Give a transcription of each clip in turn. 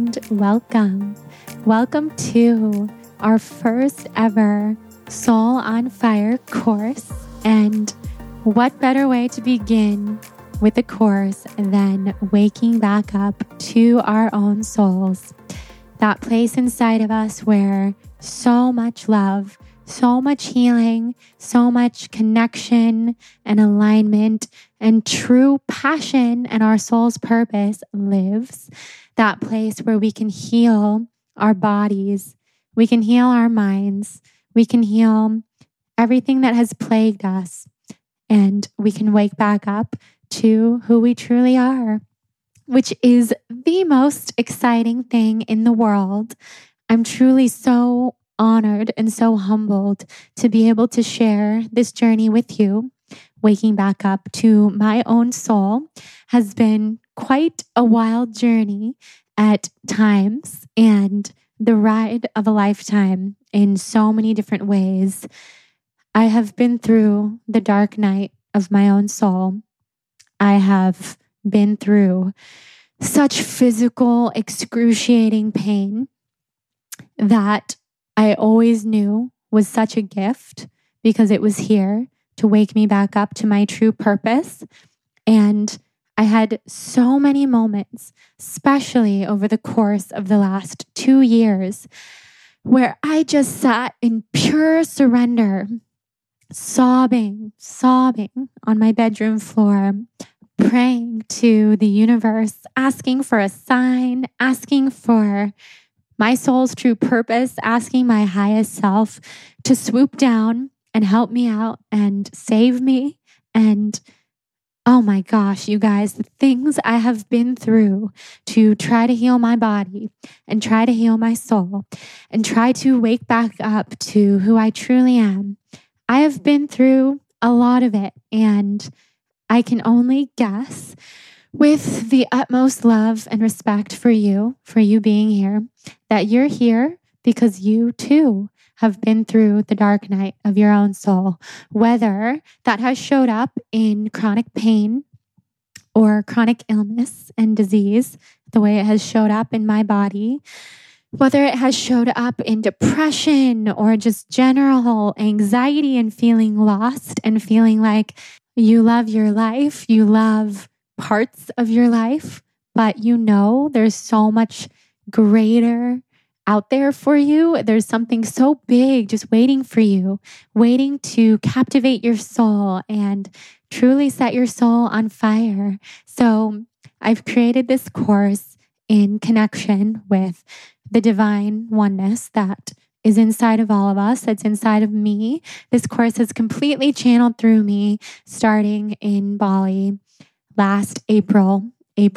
and welcome. Welcome to our first ever Soul on Fire course. And what better way to begin with a course than waking back up to our own souls? That place inside of us where so much love, so much healing, so much connection and alignment and true passion and our soul's purpose lives. That place where we can heal our bodies, we can heal our minds, we can heal everything that has plagued us, and we can wake back up to who we truly are, which is the most exciting thing in the world. I'm truly so honored and so humbled to be able to share this journey with you. Waking back up to my own soul has been quite a wild journey at times and the ride of a lifetime in so many different ways. I have been through the dark night of my own soul. I have been through such physical, excruciating pain that I always knew was such a gift because it was here to wake me back up to my true purpose. And I had so many moments, especially over the course of the last 2 years, where I just sat in pure surrender, sobbing on my bedroom floor, praying to the universe, asking for a sign, asking for my soul's true purpose, asking my highest self to swoop down and help me out and save me. And oh my gosh, you guys, the things I have been through to try to heal my body and try to heal my soul and try to wake back up to who I truly am. I have been through a lot of it, and I can only guess, with the utmost love and respect for you being here, that you're here because you too have been through the dark night of your own soul, whether that has showed up in chronic pain or chronic illness and disease, the way it has showed up in my body, whether it has showed up in depression or just general anxiety and feeling lost and feeling like you love your life, you love parts of your life, but you know there's so much greater out there for you. There's something so big just waiting for you, waiting to captivate your soul and truly set your soul on fire. So I've created this course in connection with the divine oneness that is inside of all of us, that's inside of me. This course has completely channeled through me starting in Bali last April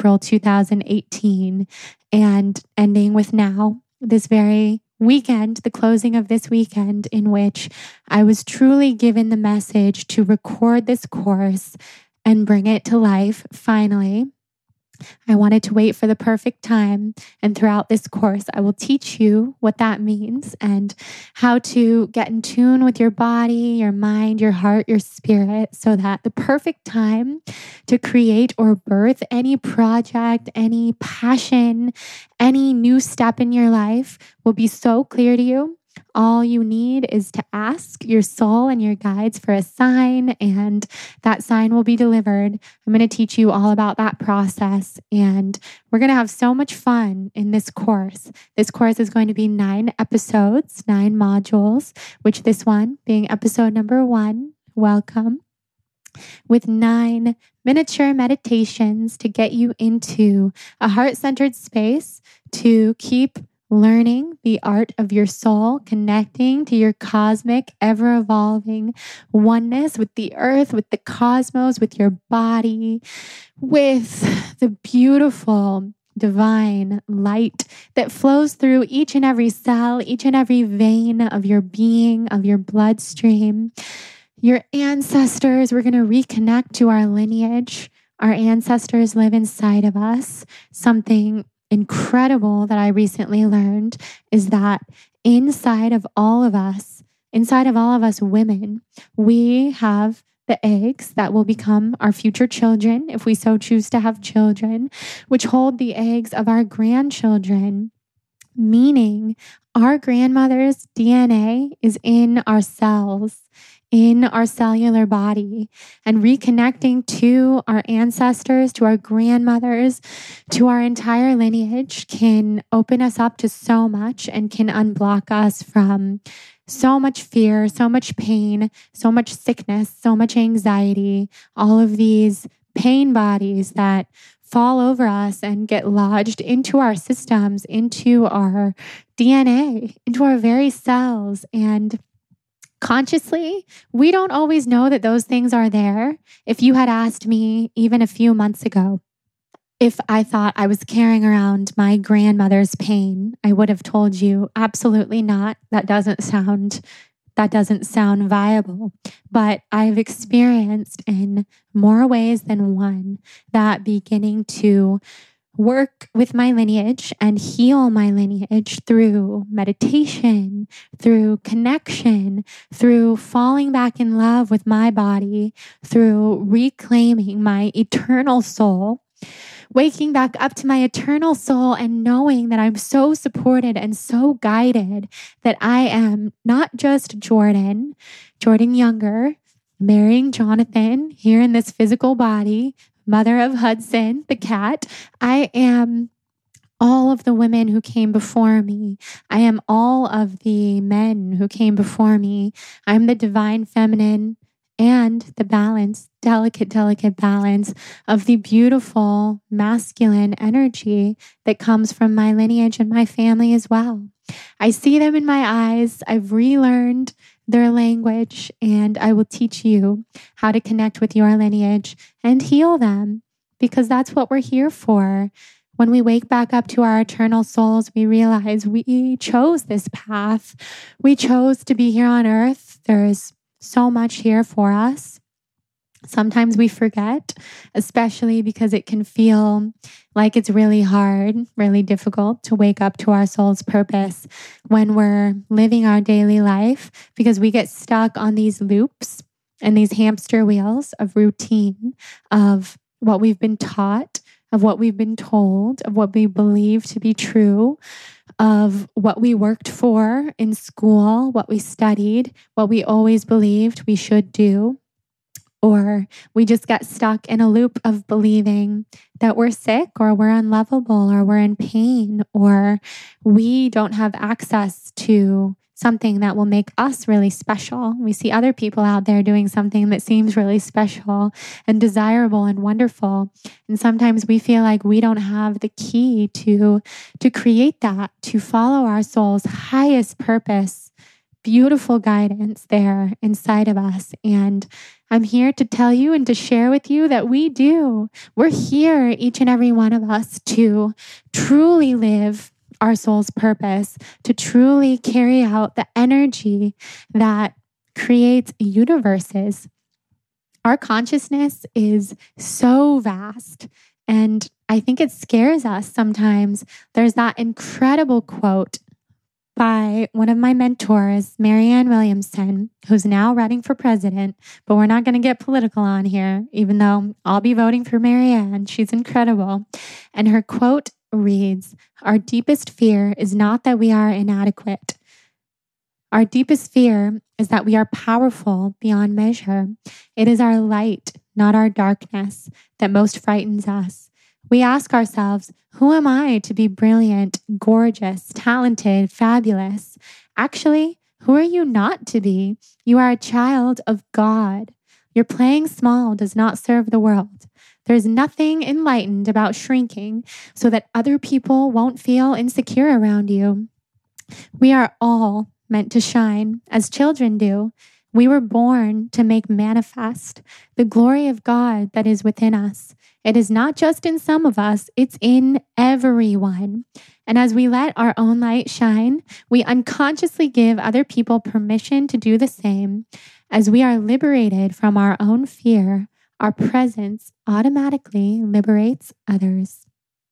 2018, and ending with now, this very weekend, the closing of this weekend, in which I was truly given the message to record this course and bring it to life finally. I wanted to wait for the perfect time, and throughout this course, I will teach you what that means and how to get in tune with your body, your mind, your heart, your spirit, so that the perfect time to create or birth any project, any passion, any new step in your life will be so clear to you. All you need is to ask your soul and your guides for a sign, and that sign will be delivered. I'm going to teach you all about that process, and we're going to have so much fun in this course. This course is going to be 9 episodes, 9 modules, which this one being episode number 1, welcome, with 9 miniature meditations to get you into a heart-centered space to keep learning the art of your soul, connecting to your cosmic, ever-evolving oneness with the earth, with the cosmos, with your body, with the beautiful divine light that flows through each and every cell, each and every vein of your being, of your bloodstream. Your ancestors, we're going to reconnect to our lineage. Our ancestors live inside of us. Something incredible that I recently learned is that inside of all of us women, we have the eggs that will become our future children, if we so choose to have children, which hold the eggs of our grandchildren, meaning our grandmother's DNA is in our cells, in our cellular body, and reconnecting to our ancestors, to our grandmothers, to our entire lineage can open us up to so much and can unblock us from so much fear, so much pain, so much sickness, so much anxiety, all of these pain bodies that fall over us and get lodged into our systems, into our DNA, into our very cells. And consciously, we don't always know that those things are there. If you had asked me even a few months ago if I thought I was carrying around my grandmother's pain, I would have told you absolutely not. That doesn't sound viable. But I've experienced in more ways than one that beginning to work with my lineage and heal my lineage through meditation, through connection, through falling back in love with my body, through reclaiming my eternal soul, waking back up to my eternal soul and knowing that I'm so supported and so guided that I am not just Jordan Younger, marrying Jonathan here in this physical body, mother of Hudson, the cat. I am all of the women who came before me. I am all of the men who came before me. I'm the divine feminine and the balance, delicate balance of the beautiful masculine energy that comes from my lineage and my family as well. I see them in my eyes. I've relearned their language, and I will teach you how to connect with your lineage and heal them, because that's what we're here for. When we wake back up to our eternal souls, we realize we chose this path. We chose to be here on earth. There's so much here for us. Sometimes we forget, especially because it can feel like it's really hard, really difficult to wake up to our soul's purpose when we're living our daily life, because we get stuck on these loops and these hamster wheels of routine, of what we've been taught, of what we've been told, of what we believe to be true, of what we worked for in school, what we studied, what we always believed we should do. Or we just get stuck in a loop of believing that we're sick or we're unlovable or we're in pain or we don't have access to something that will make us really special. We see other people out there doing something that seems really special and desirable and wonderful. And sometimes we feel like we don't have the key to create that, to follow our soul's highest purpose, beautiful guidance there inside of us. And I'm here to tell you and to share with you that we do. We're here, each and every one of us, to truly live our soul's purpose, to truly carry out the energy that creates universes. Our consciousness is so vast, and I think it scares us sometimes. There's that incredible quote by one of my mentors, Marianne Williamson, who's now running for president, but we're not going to get political on here, even though I'll be voting for Marianne. She's incredible. And her quote reads, "Our deepest fear is not that we are inadequate. Our deepest fear is that we are powerful beyond measure. It is our light, not our darkness, that most frightens us. We ask ourselves, who am I to be brilliant, gorgeous, talented, fabulous? Actually, who are you not to be? You are a child of God. Your playing small does not serve the world. There's nothing enlightened about shrinking so that other people won't feel insecure around you. We are all meant to shine as children do. We were born to make manifest the glory of God that is within us. It is not just in some of us, it's in everyone. And as we let our own light shine, we unconsciously give other people permission to do the same. As we are liberated from our own fear, our presence automatically liberates others."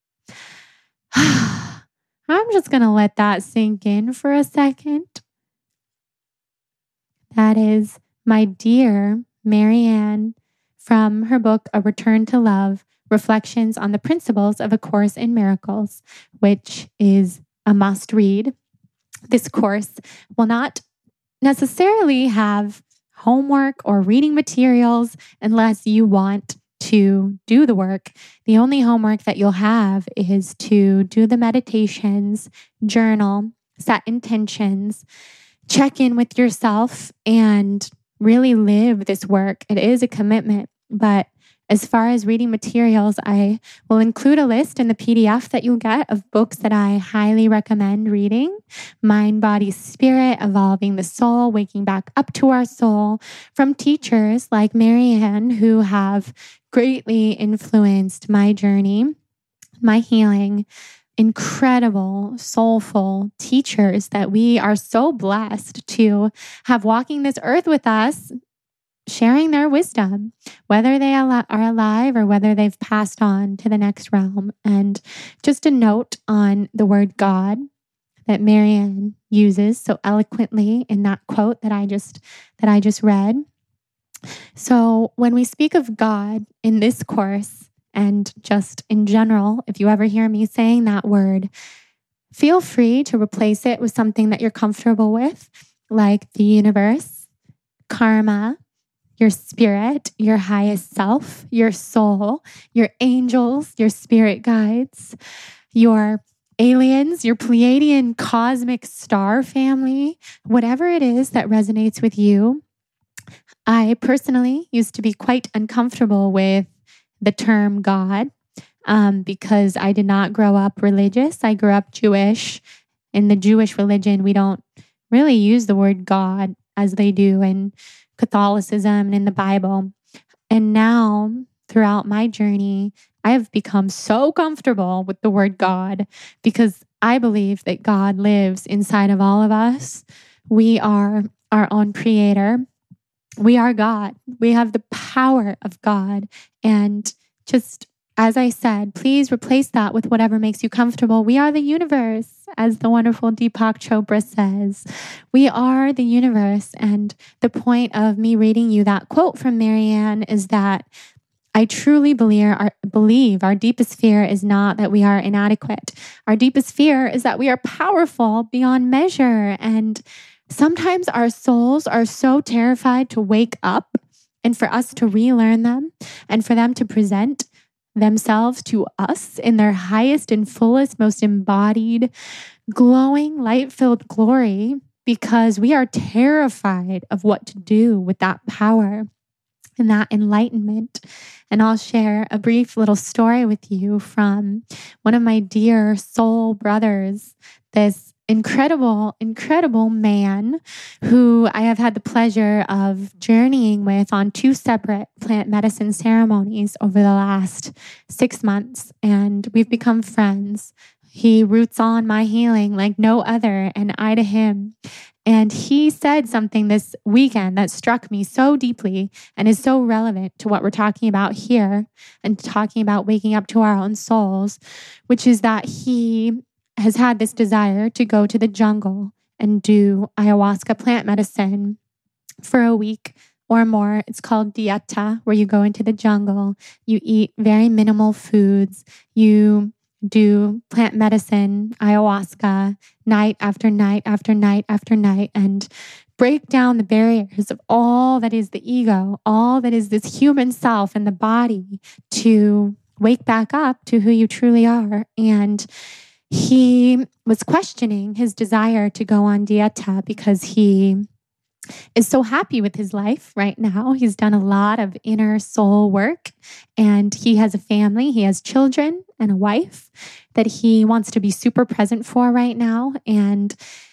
I'm just going to let that sink in for a second. That is my dear Marianne from her book, A Return to Love, Reflections on the Principles of A Course in Miracles, which is a must read. This course will not necessarily have homework or reading materials unless you want to do the work. The only homework that you'll have is to do the meditations, journal, set intentions, check in with yourself, and really live this work. It is a commitment, but as far as reading materials, I will include a list in the PDF that you'll get of books that I highly recommend reading. Mind, Body, Spirit, Evolving the Soul, Waking Back Up to Our Soul, from teachers like Marianne, who have greatly influenced my journey, my healing. Incredible, soulful teachers that we are so blessed to have walking this earth with us, sharing their wisdom, whether they are alive or whether they've passed on to the next realm. And just a note on the word God that Marianne uses so eloquently in that quote that I just read. So when we speak of God in this course, and just in general, if you ever hear me saying that word, feel free to replace it with something that you're comfortable with, like the universe, karma, your spirit, your highest self, your soul, your angels, your spirit guides, your aliens, your Pleiadian cosmic star family, whatever it is that resonates with you. I personally used to be quite uncomfortable with the term God because I did not grow up religious. I grew up Jewish. In the Jewish religion, we don't really use the word God as they do in Catholicism and in the Bible. And now, throughout my journey, I have become so comfortable with the word God because I believe that God lives inside of all of us. We are our own creator. We are God. We have the power of God. And just as I said, please replace that with whatever makes you comfortable. We are the universe, as the wonderful Deepak Chopra says. We are the universe. And the point of me reading you that quote from Marianne is that I truly believe our deepest fear is not that we are inadequate. Our deepest fear is that we are powerful beyond measure. And sometimes our souls are so terrified to wake up and for us to relearn them and for them to present themselves to us in their highest and fullest, most embodied, glowing, light-filled glory, because we are terrified of what to do with that power and that enlightenment. And I'll share a brief little story with you from one of my dear soul brothers, this incredible man who I have had the pleasure of journeying with on 2 separate plant medicine ceremonies over the last 6 months. And we've become friends. He roots on my healing like no other, and I to him. And he said something this weekend that struck me so deeply and is so relevant to what we're talking about here and talking about waking up to our own souls, which is that he has had this desire to go to the jungle and do ayahuasca plant medicine for a week or more. It's called dieta, where you go into the jungle, you eat very minimal foods, you do plant medicine, ayahuasca, night after night after night after night, and break down the barriers of all that is the ego, all that is this human self and the body to wake back up to who you truly are. And he was questioning his desire to go on dieta because he is so happy with his life right now. He's done a lot of inner soul work and he has a family, he has children and a wife that he wants to be super present for right now. And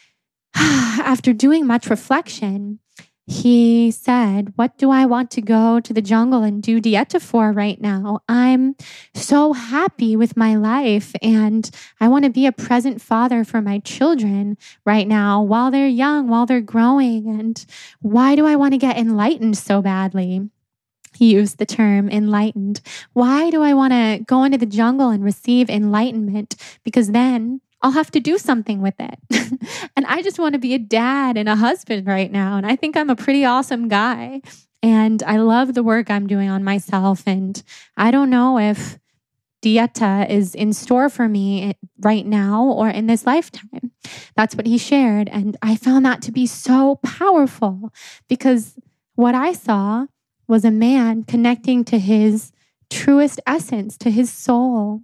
after doing much reflection, he said, what do I want to go to the jungle and do dieta for right now? I'm so happy with my life and I want to be a present father for my children right now while they're young, while they're growing. And why do I want to get enlightened so badly? He used the term enlightened. Why do I want to go into the jungle and receive enlightenment? Because then I'll have to do something with it. And I just want to be a dad and a husband right now. And I think I'm a pretty awesome guy. And I love the work I'm doing on myself. And I don't know if dieta is in store for me right now or in this lifetime. That's what he shared. And I found that to be so powerful because what I saw was a man connecting to his truest essence, to his soul.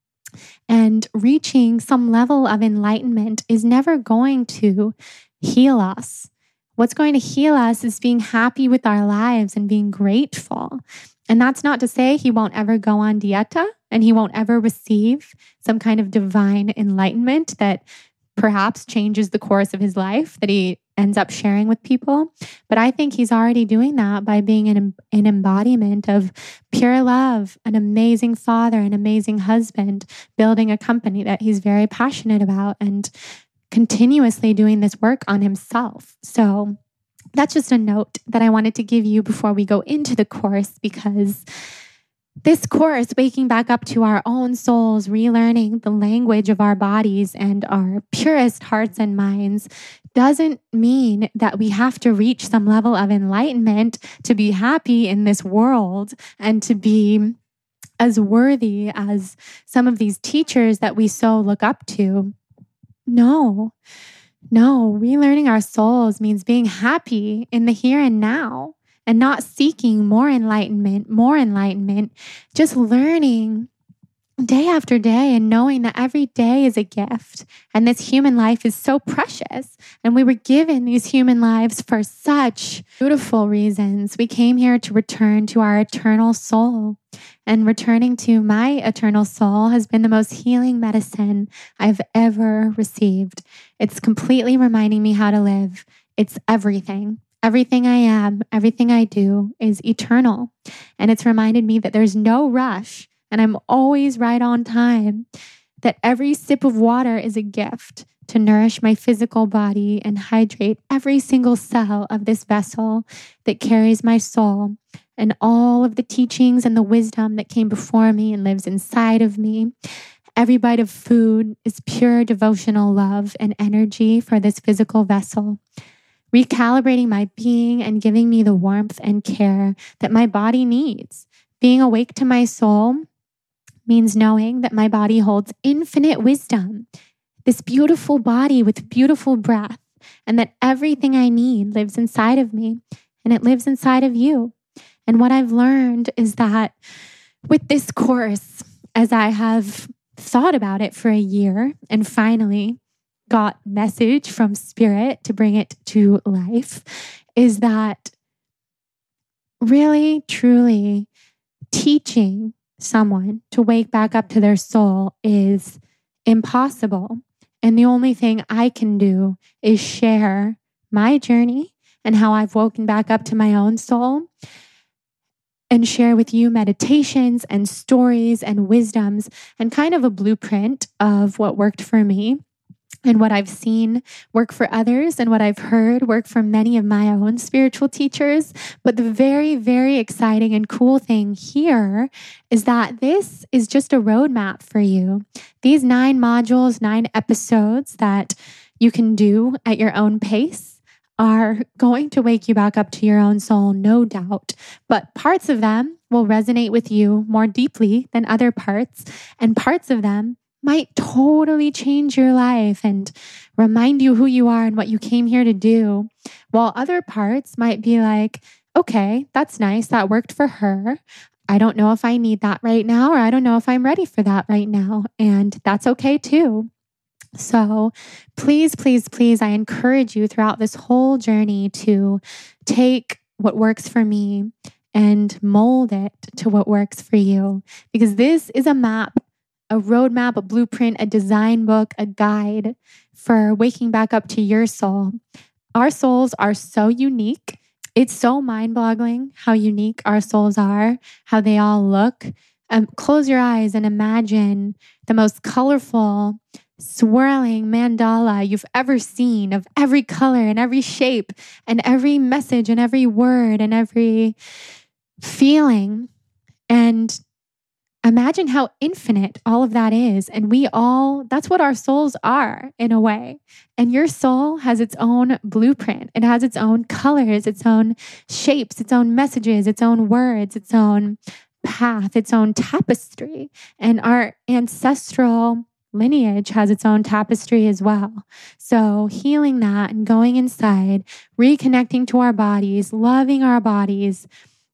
And reaching some level of enlightenment is never going to heal us. What's going to heal us is being happy with our lives and being grateful. And that's not to say he won't ever go on dieta and he won't ever receive some kind of divine enlightenment that perhaps changes the course of his life that he ends up sharing with people. But I think he's already doing that by being an embodiment of pure love, an amazing father, an amazing husband, building a company that he's very passionate about and continuously doing this work on himself. So that's just a note that I wanted to give you before we go into the course, because this course, waking back up to our own souls, relearning the language of our bodies and our purest hearts and minds, doesn't mean that we have to reach some level of enlightenment to be happy in this world and to be as worthy as some of these teachers that we so look up to. No, relearning our souls means being happy in the here and now and not seeking more enlightenment, just learning day after day and knowing that every day is a gift and this human life is so precious. And we were given these human lives for such beautiful reasons. We came here to return to our eternal soul. And returning to my eternal soul has been the most healing medicine I've ever received. It's completely reminding me how to live. It's everything. Everything I am, everything I do is eternal. And it's reminded me that there's no rush and I'm always right on time. That every sip of water is a gift to nourish my physical body and hydrate every single cell of this vessel that carries my soul and all of the teachings and the wisdom that came before me and lives inside of me. Every bite of food is pure devotional love and energy for this physical vessel, recalibrating my being and giving me the warmth and care that my body needs. Being awake to my soul means knowing that my body holds infinite wisdom, this beautiful body with beautiful breath, and that everything I need lives inside of me and it lives inside of you. And what I've learned is that with this course, as I have thought about it for a year and finally got message from Spirit to bring it to life, is that really, truly teaching someone to wake back up to their soul is impossible. And the only thing I can do is share my journey and how I've woken back up to my own soul and share with you meditations and stories and wisdoms and kind of a blueprint of what worked for me and what I've seen work for others and what I've heard work for many of my own spiritual teachers. But the very, very exciting and cool thing here is that this is just a roadmap for you. These 9 modules, 9 episodes that you can do at your own pace are going to wake you back up to your own soul, no doubt. But parts of them will resonate with you more deeply than other parts, and parts of them might totally change your life and remind you who you are and what you came here to do. While other parts might be like, okay, that's nice. That worked for her. I don't know if I need that right now, or I don't know if I'm ready for that right now. And that's okay too. So please, please, please, I encourage you throughout this whole journey to take what works for me and mold it to what works for you. Because this is a map, a roadmap, a blueprint, a design book, a guide for waking back up to your soul. Our souls are so unique. It's so mind-boggling how unique our souls are, how they all look. Close your eyes and imagine the most colorful, swirling mandala you've ever seen, of every color and every shape and every message and every word and every feeling. And imagine how infinite all of that is. And that's what our souls are in a way. And your soul has its own blueprint. It has its own colors, its own shapes, its own messages, its own words, its own path, its own tapestry. And our ancestral lineage has its own tapestry as well. So healing that and going inside, reconnecting to our bodies, loving our bodies,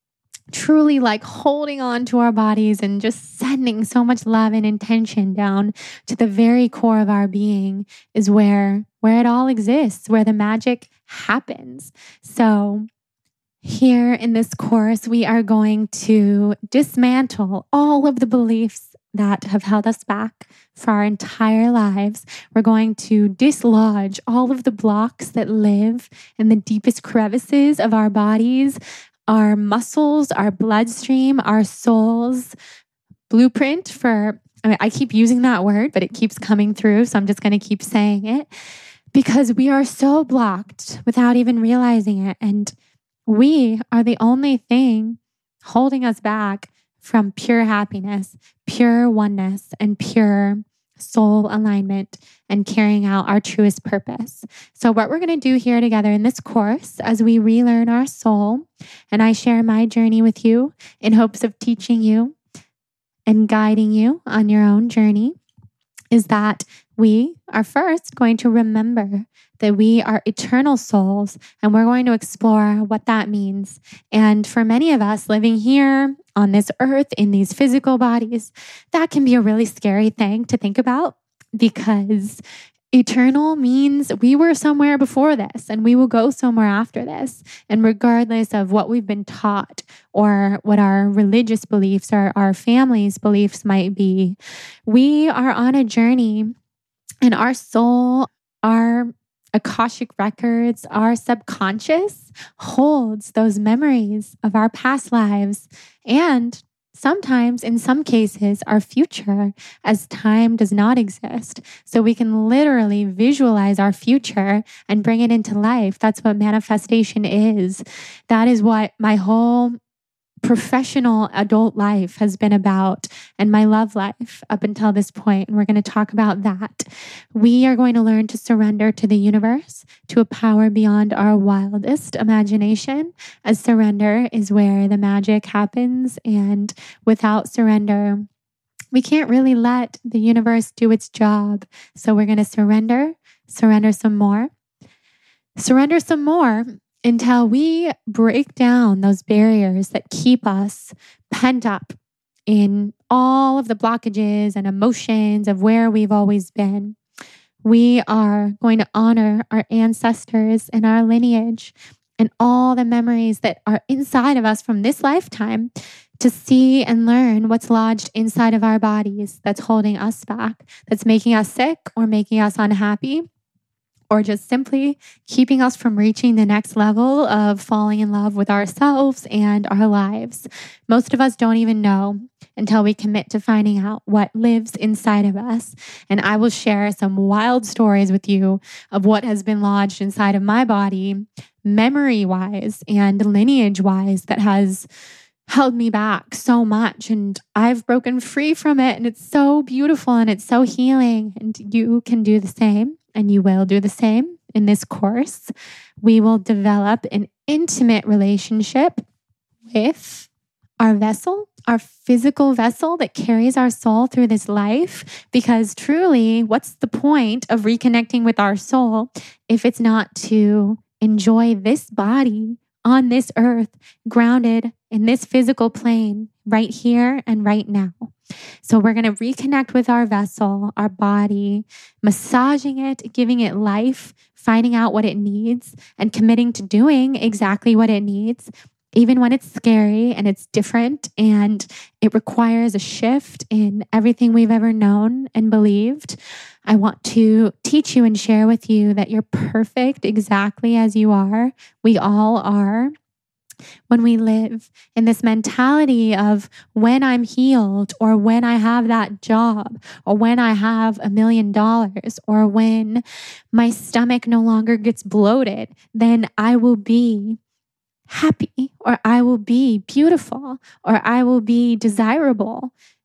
truly like holding on to our bodies and just sending so much love and intention down to the very core of our being is where it all exists, where the magic happens. So here in this course, we are going to dismantle all of the beliefs that have held us back for our entire lives. We're going to dislodge all of the blocks that live in the deepest crevices of our bodies, our muscles, our bloodstream, our soul's blueprint I keep using that word, but it keeps coming through. So I'm just going to keep saying it because we are so blocked without even realizing it. And we are the only thing holding us back from pure happiness, pure oneness, and pure soul alignment and carrying out our truest purpose. So what we're going to do here together in this course as we relearn our soul, and I share my journey with you in hopes of teaching you and guiding you on your own journey, is that we are first going to remember that we are eternal souls, and we're going to explore what that means. And for many of us living here on this earth in these physical bodies, that can be a really scary thing to think about because eternal means we were somewhere before this and we will go somewhere after this. And regardless of what we've been taught or what our religious beliefs or our family's beliefs might be, we are on a journey, and our soul, our Akashic records, our subconscious holds those memories of our past lives and sometimes, in some cases, our future, as time does not exist. So we can literally visualize our future and bring it into life. That's what manifestation is. That is what my whole professional adult life has been about, and my love life up until this point. And we're going to talk about that. We are going to learn to surrender to the universe, to a power beyond our wildest imagination, as surrender is where the magic happens. And without surrender, we can't really let the universe do its job. So we're going to surrender some more, until we break down those barriers that keep us pent up in all of the blockages and emotions of where we've always been. We are going to honor our ancestors and our lineage and all the memories that are inside of us from this lifetime to see and learn what's lodged inside of our bodies that's holding us back, that's making us sick or making us unhappy, or just simply keeping us from reaching the next level of falling in love with ourselves and our lives. Most of us don't even know until we commit to finding out what lives inside of us. And I will share some wild stories with you of what has been lodged inside of my body, memory-wise and lineage-wise, that has held me back so much. And I've broken free from it. And it's so beautiful and it's so healing. And you can do the same. And you will do the same in this course. We will develop an intimate relationship with our vessel, our physical vessel that carries our soul through this life. Because truly, what's the point of reconnecting with our soul if it's not to enjoy this body on this earth, grounded in this physical plane right here and right now? So we're going to reconnect with our vessel, our body, massaging it, giving it life, finding out what it needs, and committing to doing exactly what it needs, even when it's scary and it's different and it requires a shift in everything we've ever known and believed. I want to teach you and share with you that you're perfect exactly as you are. We all are. When we live in this mentality of when I'm healed, or when I have that job, or when I have $1 million, or when my stomach no longer gets bloated, then I will be happy, or I will be beautiful, or I will be desirable.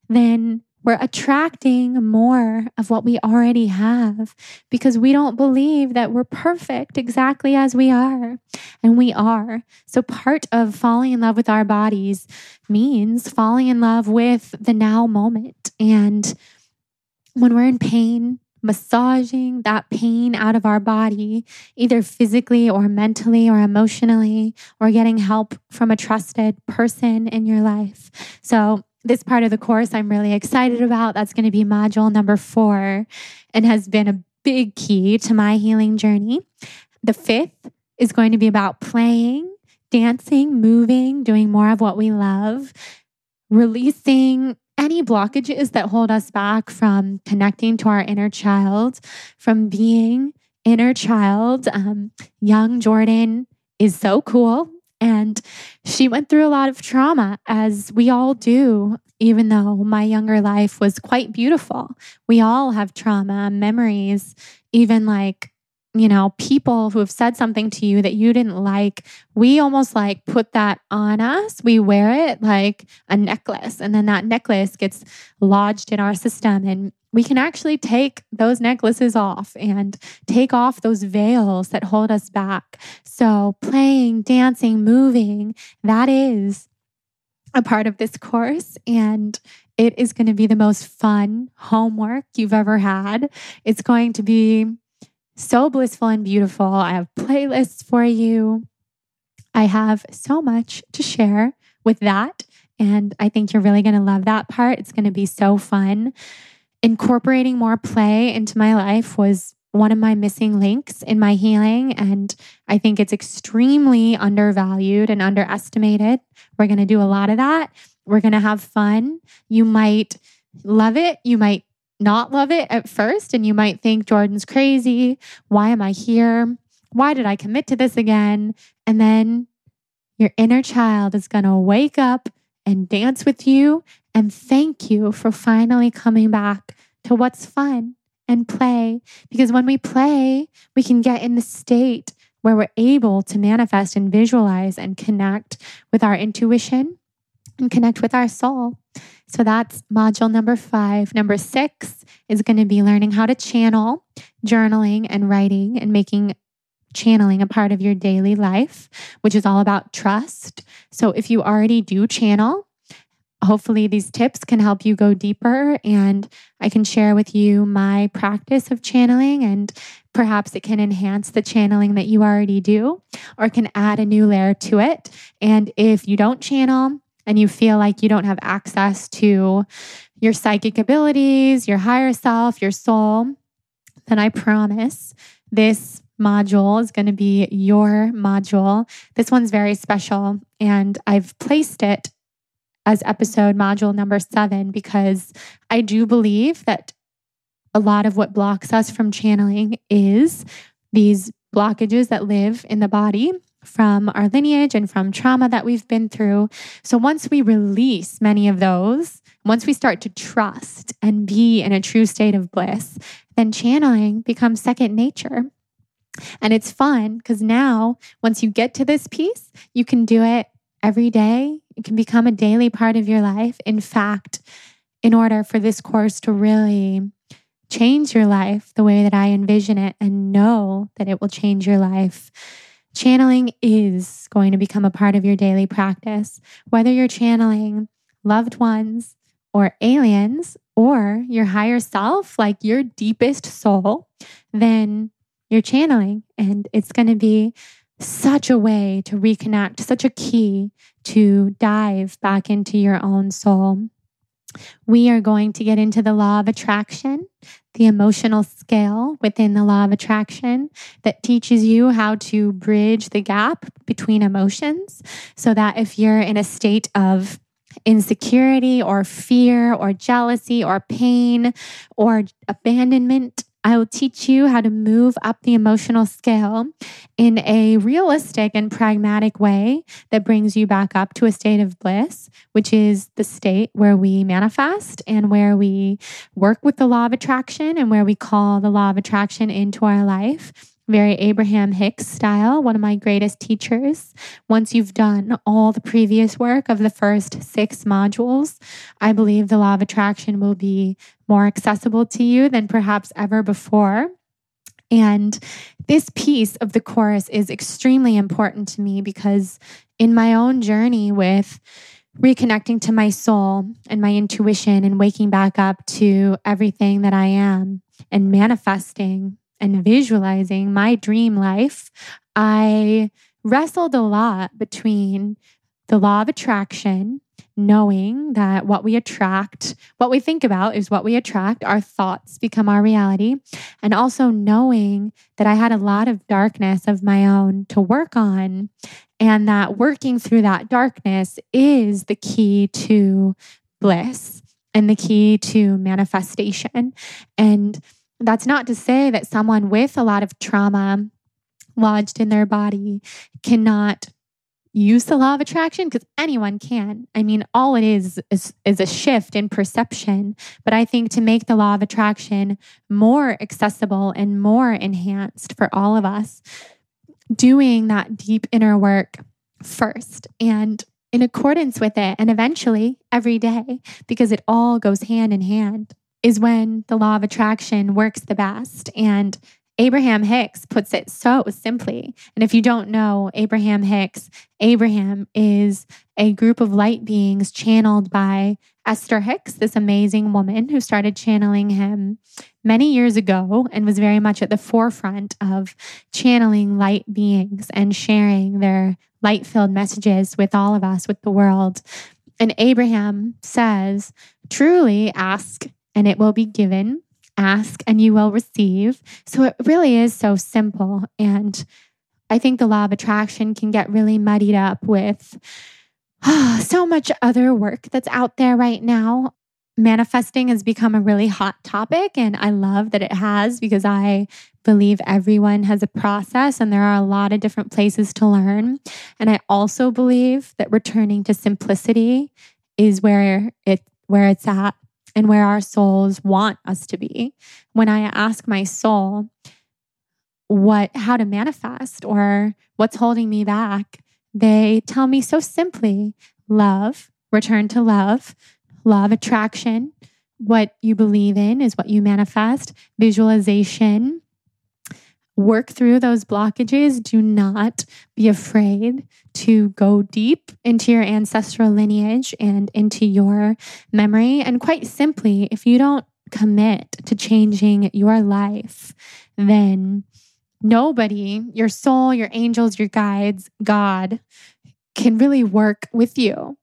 then we're attracting more of what we already have because we don't believe that we're perfect exactly as we are. And we are. So part of falling in love with our bodies means falling in love with the now moment. And when we're in pain, massaging that pain out of our body, either physically or mentally or emotionally, or getting help from a trusted person in your life. So this part of the course I'm really excited about. That's going to be module number 4 and has been a big key to my healing journey. The 5th is going to be about playing, dancing, moving, doing more of what we love, releasing any blockages that hold us back from connecting to our inner child, from being inner child. Young Jordan is so cool. And she went through a lot of trauma, as we all do, even though my younger life was quite beautiful. We all have trauma, memories, even people who have said something to you that you didn't like. We almost put that on us. We wear it like a necklace, and then that necklace gets lodged in our system, and we can actually take those necklaces off and take off those veils that hold us back. So playing, dancing, moving, that is a part of this course, and it is going to be the most fun homework you've ever had. It's going to be so blissful and beautiful. I have playlists for you. I have so much to share with that, and I think you're really going to love that part. It's going to be so fun. Incorporating more play into my life was one of my missing links in my healing, and I think it's extremely undervalued and underestimated. We're going to do a lot of that. We're going to have fun. You might love it. You might not love it at first, and you might think Jordan's crazy. Why am I here? Why did I commit to this again? And then your inner child is going to wake up and dance with you and thank you for finally coming back to what's fun and play. Because when we play, we can get in the state where we're able to manifest and visualize and connect with our intuition and connect with our soul. So that's module number 5. Number 6 is going to be learning how to channel, journaling and writing, and making channeling a part of your daily life, which is all about trust. So if you already do channel, hopefully these tips can help you go deeper, and I can share with you my practice of channeling, and perhaps it can enhance the channeling that you already do, or can add a new layer to it. And if you don't channel and you feel like you don't have access to your psychic abilities, your higher self, your soul, then I promise this module is going to be your module. This one's very special, and I've placed it as episode module number 7 because I do believe that a lot of what blocks us from channeling is these blockages that live in the body from our lineage and from trauma that we've been through. So once we release many of those, once we start to trust and be in a true state of bliss, then channeling becomes second nature. And it's fun because now, once you get to this piece, you can do it every day. It can become a daily part of your life. In fact, in order for this course to really change your life the way that I envision it and know that it will change your life, channeling is going to become a part of your daily practice. Whether you're channeling loved ones or aliens or your higher self, like your deepest soul, then you're channeling. And it's going to be such a way to reconnect, such a key to dive back into your own soul. We are going to get into the law of attraction, the emotional scale within the law of attraction that teaches you how to bridge the gap between emotions so that if you're in a state of insecurity or fear or jealousy or pain or abandonment, I will teach you how to move up the emotional scale in a realistic and pragmatic way that brings you back up to a state of bliss, which is the state where we manifest and where we work with the law of attraction and where we call the law of attraction into our life. very Abraham Hicks style, one of my greatest teachers. Once you've done all the previous work of the first 6 modules, I believe the law of attraction will be more accessible to you than perhaps ever before. And this piece of the course is extremely important to me because in my own journey with reconnecting to my soul and my intuition and waking back up to everything that I am and manifesting and visualizing my dream life, I wrestled a lot between the law of attraction, knowing that what we attract, what we think about is what we attract, our thoughts become our reality, and also knowing that I had a lot of darkness of my own to work on, and that working through that darkness is the key to bliss and the key to manifestation. And that's not to say that someone with a lot of trauma lodged in their body cannot use the law of attraction, because anyone can. I mean, all it is a shift in perception. But I think to make the law of attraction more accessible and more enhanced for all of us, doing that deep inner work first and in accordance with it, and eventually every day, because it all goes hand in hand, is when the law of attraction works the best. And Abraham Hicks puts it so simply. And if you don't know Abraham Hicks, Abraham is a group of light beings channeled by Esther Hicks, this amazing woman who started channeling him many years ago and was very much at the forefront of channeling light beings and sharing their light-filled messages with all of us, with the world. And Abraham says, truly ask and it will be given. Ask and you will receive. So it really is so simple. And I think the law of attraction can get really muddied up with so much other work that's out there right now. Manifesting has become a really hot topic, and I love that it has, because I believe everyone has a process and there are a lot of different places to learn. And I also believe that returning to simplicity is where it's at and where our souls want us to be. When I ask my soul how to manifest or what's holding me back, they tell me so simply, love, return to love, law of attraction. What you believe in is what you manifest. Visualization. Work through those blockages. Do not be afraid to go deep into your ancestral lineage and into your memory. And quite simply, if you don't commit to changing your life, then nobody, your soul, your angels, your guides, God, can really work with you.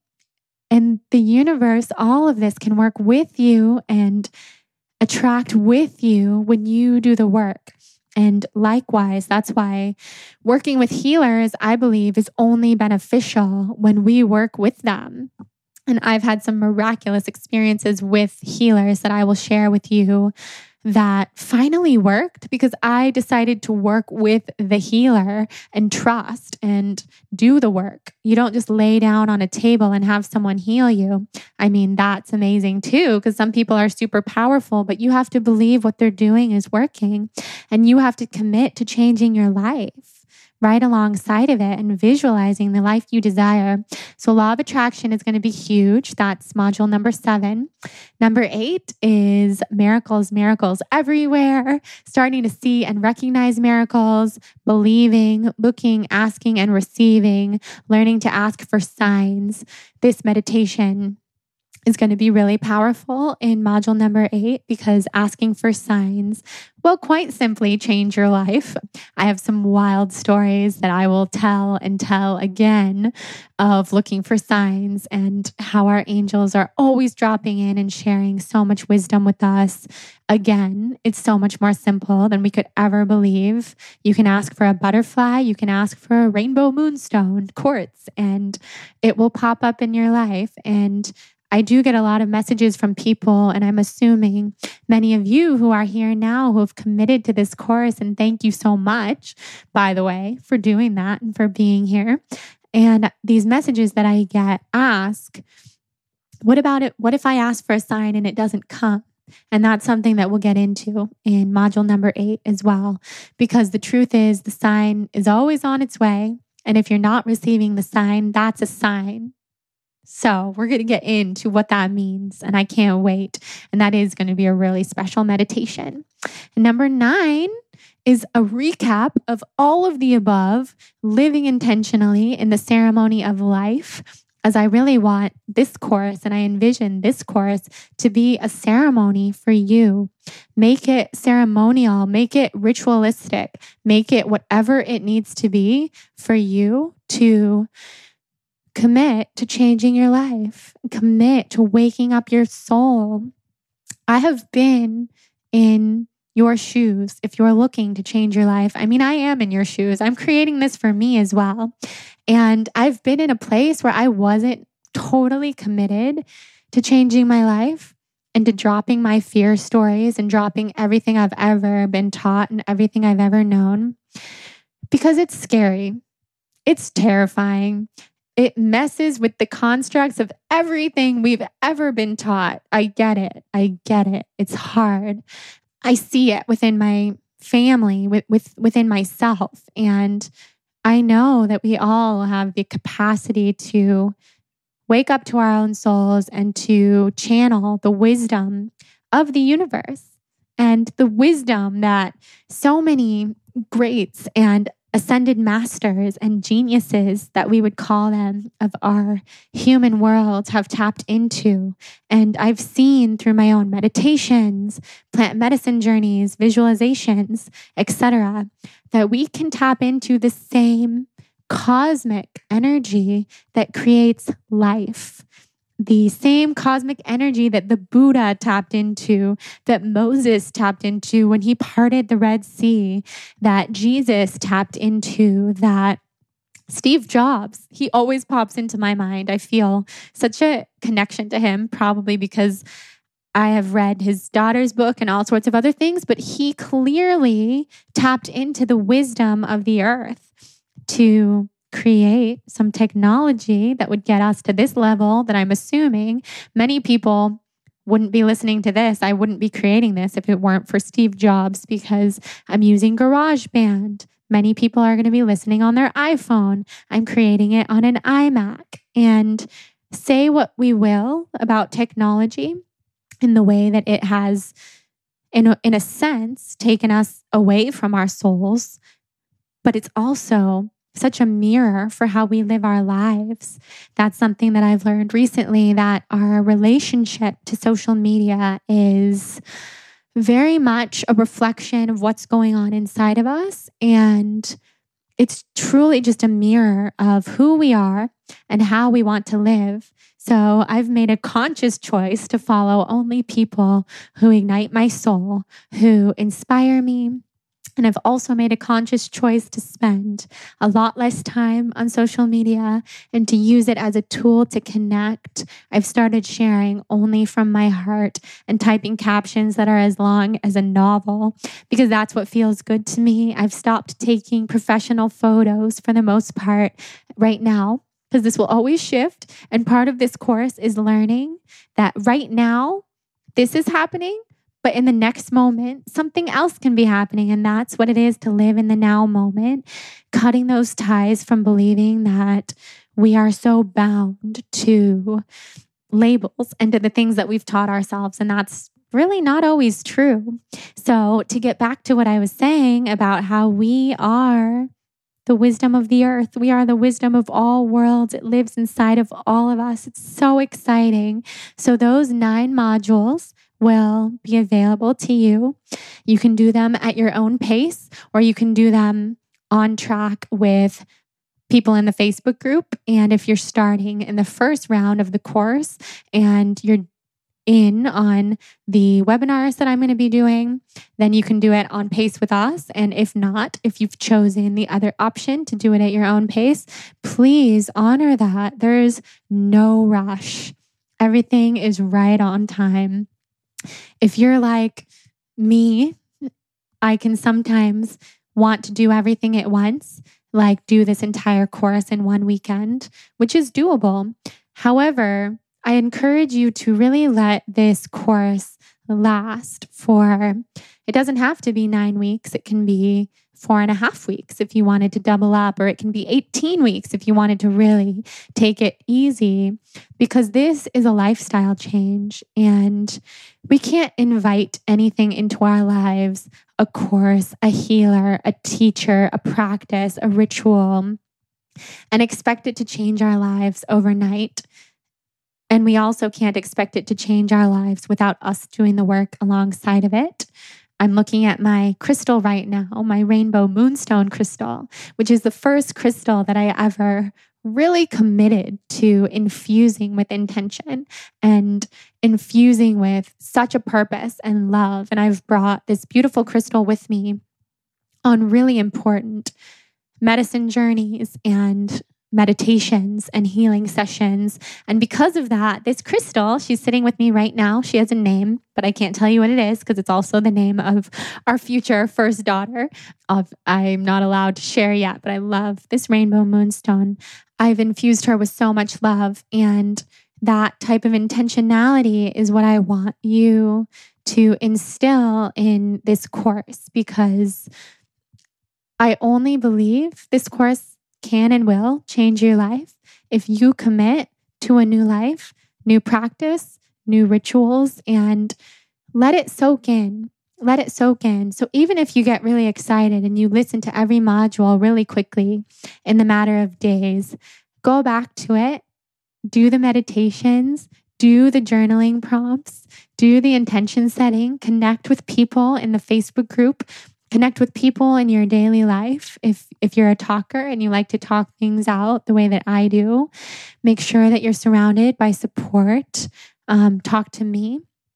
And the universe, all of this can work with you and attract with you when you do the work. And likewise, that's why working with healers, I believe, is only beneficial when we work with them. And I've had some miraculous experiences with healers that I will share with you that finally worked because I decided to work with the healer and trust and do the work. You don't just lay down on a table and have someone heal you. I mean, that's amazing too, because some people are super powerful, but you have to believe what they're doing is working, and you have to commit to changing your life right alongside of it and visualizing the life you desire. So law of attraction is going to be huge. That's module number 7. Number 8 is miracles, miracles everywhere, starting to see and recognize miracles, believing, looking, asking, and receiving, learning to ask for signs. This meditation is going to be really powerful in module number 8 because asking for signs will quite simply change your life. I have some wild stories that I will tell and tell again of looking for signs and how our angels are always dropping in and sharing so much wisdom with us. Again, it's so much more simple than we could ever believe. You can ask for a butterfly, you can ask for a rainbow moonstone, quartz, and it will pop up in your life. And I do get a lot of messages from people, and I'm assuming many of you who are here now who have committed to this course, and thank you so much, by the way, for doing that and for being here. And these messages that I get ask, what about it? What if I ask for a sign and it doesn't come? And that's something that we'll get into in module number 8 as well, because the truth is the sign is always on its way. And if you're not receiving the sign, that's a sign. So we're going to get into what that means, and I can't wait. And that is going to be a really special meditation. And number 9 is a recap of all of the above, living intentionally in the ceremony of life, as I really want this course, and I envision this course to be a ceremony for you. Make it ceremonial, make it ritualistic, make it whatever it needs to be for you to commit to changing your life, commit to waking up your soul. I have been in your shoes if you're looking to change your life. I mean, I am in your shoes. I'm creating this for me as well. And I've been in a place where I wasn't totally committed to changing my life and to dropping my fear stories and dropping everything I've ever been taught and everything I've ever known, because it's scary. It's terrifying. It messes with the constructs of everything we've ever been taught. I get it. It's hard. I see it within my family, within myself. And I know that we all have the capacity to wake up to our own souls and to channel the wisdom of the universe and the wisdom that so many greats and ascended masters and geniuses, that we would call them, of our human world have tapped into. And I've seen through my own meditations, plant medicine journeys, visualizations, etc., that we can tap into the same cosmic energy that creates life. The same cosmic energy that the Buddha tapped into, that Moses tapped into when he parted the Red Sea, that Jesus tapped into, that Steve Jobs, he always pops into my mind. I feel such a connection to him, probably because I have read his daughter's book and all sorts of other things, but he clearly tapped into the wisdom of the earth to create some technology that would get us to this level that I'm assuming many people wouldn't be listening to this. I wouldn't be creating this if it weren't for Steve Jobs, because I'm using GarageBand. Many people are going to be listening on their iPhone. I'm creating it on an iMac. And say what we will about technology in the way that it has, in a sense, taken us away from our souls, but it's also such a mirror for how we live our lives. That's something that I've learned recently, that our relationship to social media is very much a reflection of what's going on inside of us. And it's truly just a mirror of who we are and how we want to live. So I've made a conscious choice to follow only people who ignite my soul, who inspire me. And I've also made a conscious choice to spend a lot less time on social media and to use it as a tool to connect. I've started sharing only from my heart and typing captions that are as long as a novel, because that's what feels good to me. I've stopped taking professional photos for the most part right now, because this will always shift. And part of this course is learning that right now, this is happening. But in the next moment, something else can be happening. And that's what it is to live in the now moment, cutting those ties from believing that we are so bound to labels and to the things that we've taught ourselves. And that's really not always true. So to get back to what I was saying about how we are the wisdom of the earth, we are the wisdom of all worlds. It lives inside of all of us. It's so exciting. So those 9 modules will be available to you. You can do them at your own pace, or you can do them on track with people in the Facebook group. And if you're starting in the first round of the course and you're in on the webinars that I'm going to be doing, then you can do it on pace with us. And if not, if you've chosen the other option to do it at your own pace, please honor that. There's no rush. Everything is right on time. If you're like me, I can sometimes want to do everything at once, like do this entire course in one weekend, which is doable. However, I encourage you to really let this course last for, it doesn't have to be 9 weeks. It can be 4.5 weeks if you wanted to double up, or it can be 18 weeks if you wanted to really take it easy, because this is a lifestyle change and we can't invite anything into our lives, a course, a healer, a teacher, a practice, a ritual, and expect it to change our lives overnight. And we also can't expect it to change our lives without us doing the work alongside of it. I'm looking at my crystal right now, my rainbow moonstone crystal, which is the first crystal that I ever really committed to infusing with intention and infusing with such a purpose and love. And I've brought this beautiful crystal with me on really important medicine journeys and meditations and healing sessions. And because of that, this crystal, she's sitting with me right now. She has a name, but I can't tell you what it is because it's also the name of our future first daughter. I'm not allowed to share yet, but I love this rainbow moonstone. I've infused her with so much love, and that type of intentionality is what I want you to instill in this course, because I only believe this course can and will change your life if you commit to a new life, new practice, new rituals, and let it soak in. Let it soak in. So even if you get really excited and you listen to every module really quickly in the matter of days, go back to it, do the meditations, do the journaling prompts, do the intention setting, connect with people in the Facebook group, connect with people in your daily life. If you're a talker and you like to talk things out the way that I do, make sure that you're surrounded by support. Talk to me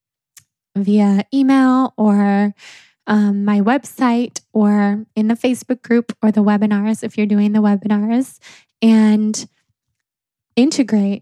via email or my website or in the Facebook group or the webinars if you're doing the webinars, and integrate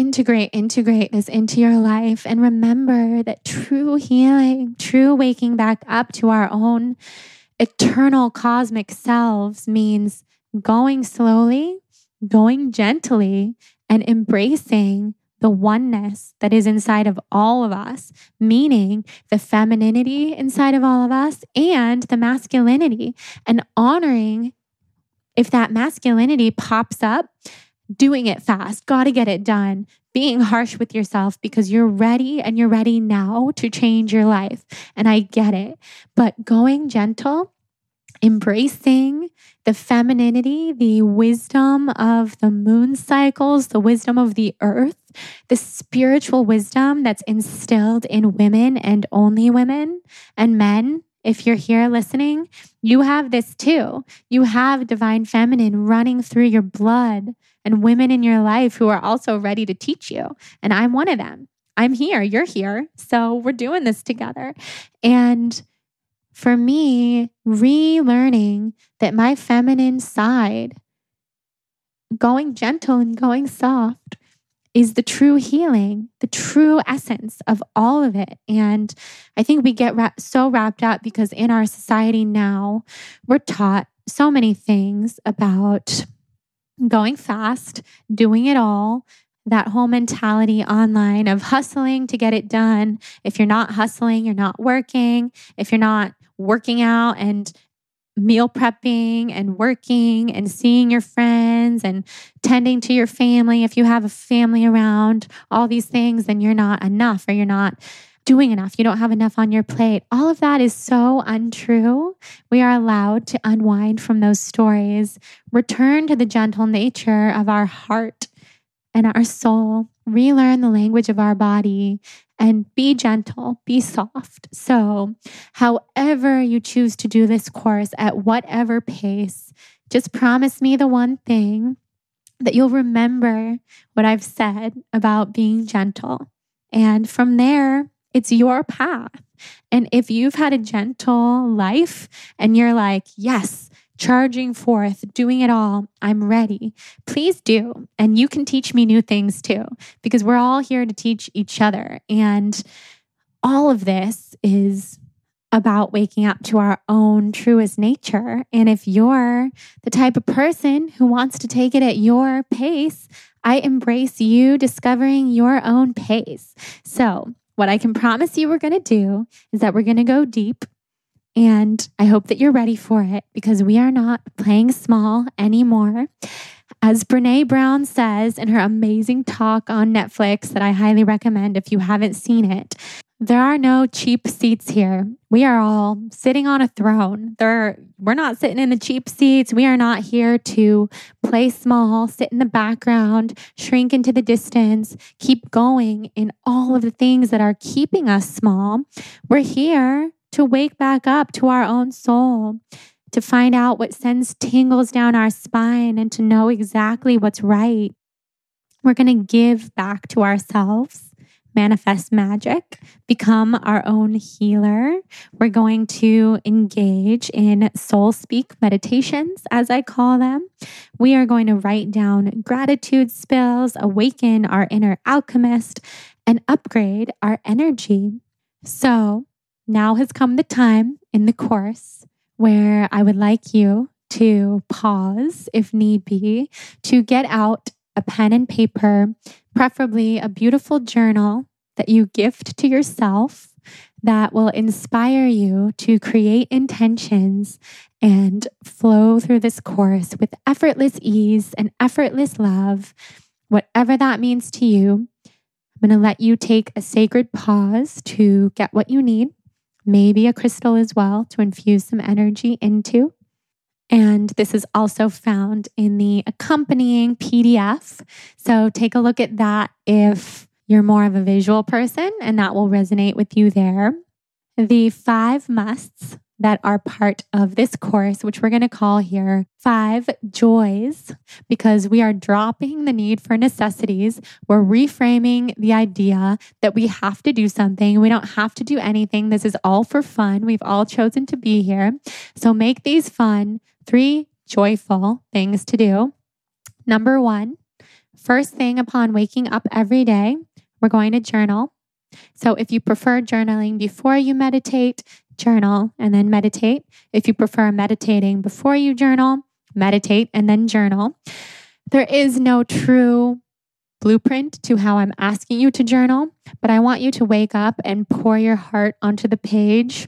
this into your life. And remember that true healing, true waking back up to our own eternal cosmic selves means going slowly, going gently, and embracing the oneness that is inside of all of us, meaning the femininity inside of all of us and the masculinity, and honoring if that masculinity pops up, doing it fast, got to get it done, being harsh with yourself because you're ready and you're ready now to change your life. And I get it, but going gentle, embracing the femininity, the wisdom of the moon cycles, the wisdom of the earth, the spiritual wisdom that's instilled in women and only women and men. If you're here listening, you have this too. You have divine feminine running through your blood and women in your life who are also ready to teach you. And I'm one of them. I'm here. You're here. So we're doing this together. And for me, relearning that my feminine side, going gentle and going soft, is the true healing, the true essence of all of it. And I think we get so wrapped up because in our society now, we're taught so many things about going fast, doing it all, that whole mentality online of hustling to get it done. If you're not hustling, you're not working. If you're not working out and meal prepping and working and seeing your friends and tending to your family, if you have a family around, all these things, then you're not enough, or you're not doing enough. You don't have enough on your plate. All of that is so untrue. We are allowed to unwind from those stories, return to the gentle nature of our heart and our soul, relearn the language of our body, and be gentle, be soft. So however you choose to do this course, at whatever pace, just promise me the one thing, that you'll remember what I've said about being gentle. And from there, it's your path. And if you've had a gentle life and you're like, yes, charging forth, doing it all, I'm ready, please do. And you can teach me new things too, because we're all here to teach each other. And all of this is about waking up to our own truest nature. And if you're the type of person who wants to take it at your pace, I embrace you discovering your own pace. So what I can promise you we're going to do is that we're going to go deep. And I hope that you're ready for it because we are not playing small anymore. As Brené Brown says in her amazing talk on Netflix that I highly recommend if you haven't seen it, there are no cheap seats here. We are all sitting on a throne. We're not sitting in the cheap seats. We are not here to play small, sit in the background, shrink into the distance, keep going in all of the things that are keeping us small. We're here to wake back up to our own soul, to find out what sends tingles down our spine and to know exactly what's right. We're going to give back to ourselves, manifest magic, become our own healer. We're going to engage in soul speak meditations, as I call them. We are going to write down gratitude spills, awaken our inner alchemist, and upgrade our energy. So now has come the time in the course where I would like you to pause, if need be, to get out a pen and paper, preferably a beautiful journal that you gift to yourself that will inspire you to create intentions and flow through this course with effortless ease and effortless love, whatever that means to you. I'm going to let you take a sacred pause to get what you need. Maybe a crystal as well to infuse some energy into. And this is also found in the accompanying PDF. So take a look at that if you're more of a visual person and that will resonate with you there. The 5 musts that are part of this course, which we're going to call here 5 joys, because we are dropping the need for necessities. We're reframing the idea that we have to do something. We don't have to do anything. This is all for fun. We've all chosen to be here. So make these fun. 3 joyful things to do. Number 1, first thing upon waking up every day, we're going to journal. So if you prefer journaling before you meditate, journal and then meditate. If you prefer meditating before you journal, meditate and then journal. There is no true blueprint to how I'm asking you to journal, but I want you to wake up and pour your heart onto the page.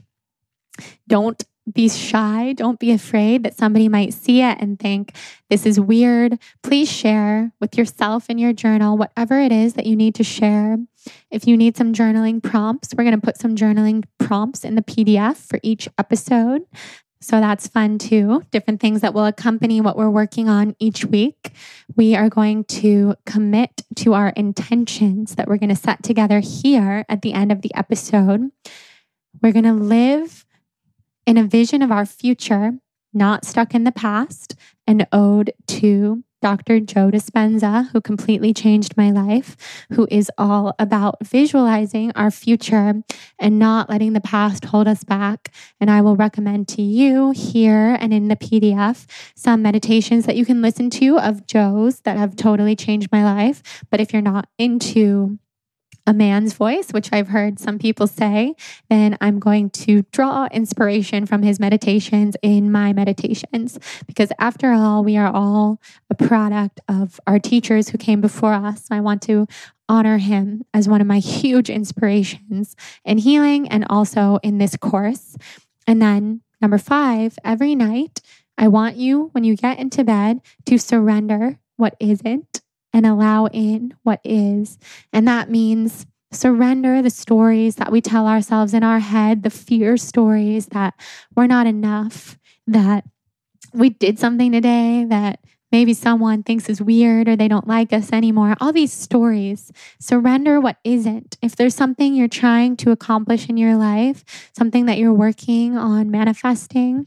Don't be shy. Don't be afraid that somebody might see it and think, this is weird. Please share with yourself in your journal, whatever it is that you need to share. If you need some journaling prompts, we're going to put some journaling prompts in the PDF for each episode. So that's fun too. Different things that will accompany what we're working on each week. We are going to commit to our intentions that we're going to set together here at the end of the episode. We're going to live in a vision of our future, not stuck in the past, an ode to Dr. Joe Dispenza, who completely changed my life, who is all about visualizing our future and not letting the past hold us back. And I will recommend to you here and in the PDF some meditations that you can listen to of Joe's that have totally changed my life. But if you're not into a man's voice, which I've heard some people say, then I'm going to draw inspiration from his meditations in my meditations. Because after all, we are all a product of our teachers who came before us. I want to honor him as one of my huge inspirations in healing and also in this course. And then number 5, every night, I want you, when you get into bed, to surrender what isn't and allow in what is. And that means surrender the stories that we tell ourselves in our head, the fear stories that we're not enough, that we did something today that maybe someone thinks is weird or they don't like us anymore. All these stories. Surrender what isn't. If there's something you're trying to accomplish in your life, something that you're working on manifesting,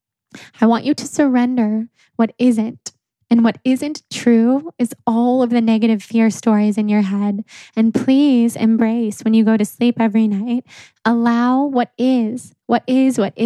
I want you to surrender what isn't. And what isn't true is all of the negative fear stories in your head. And please embrace when you go to sleep every night, allow what is. What is that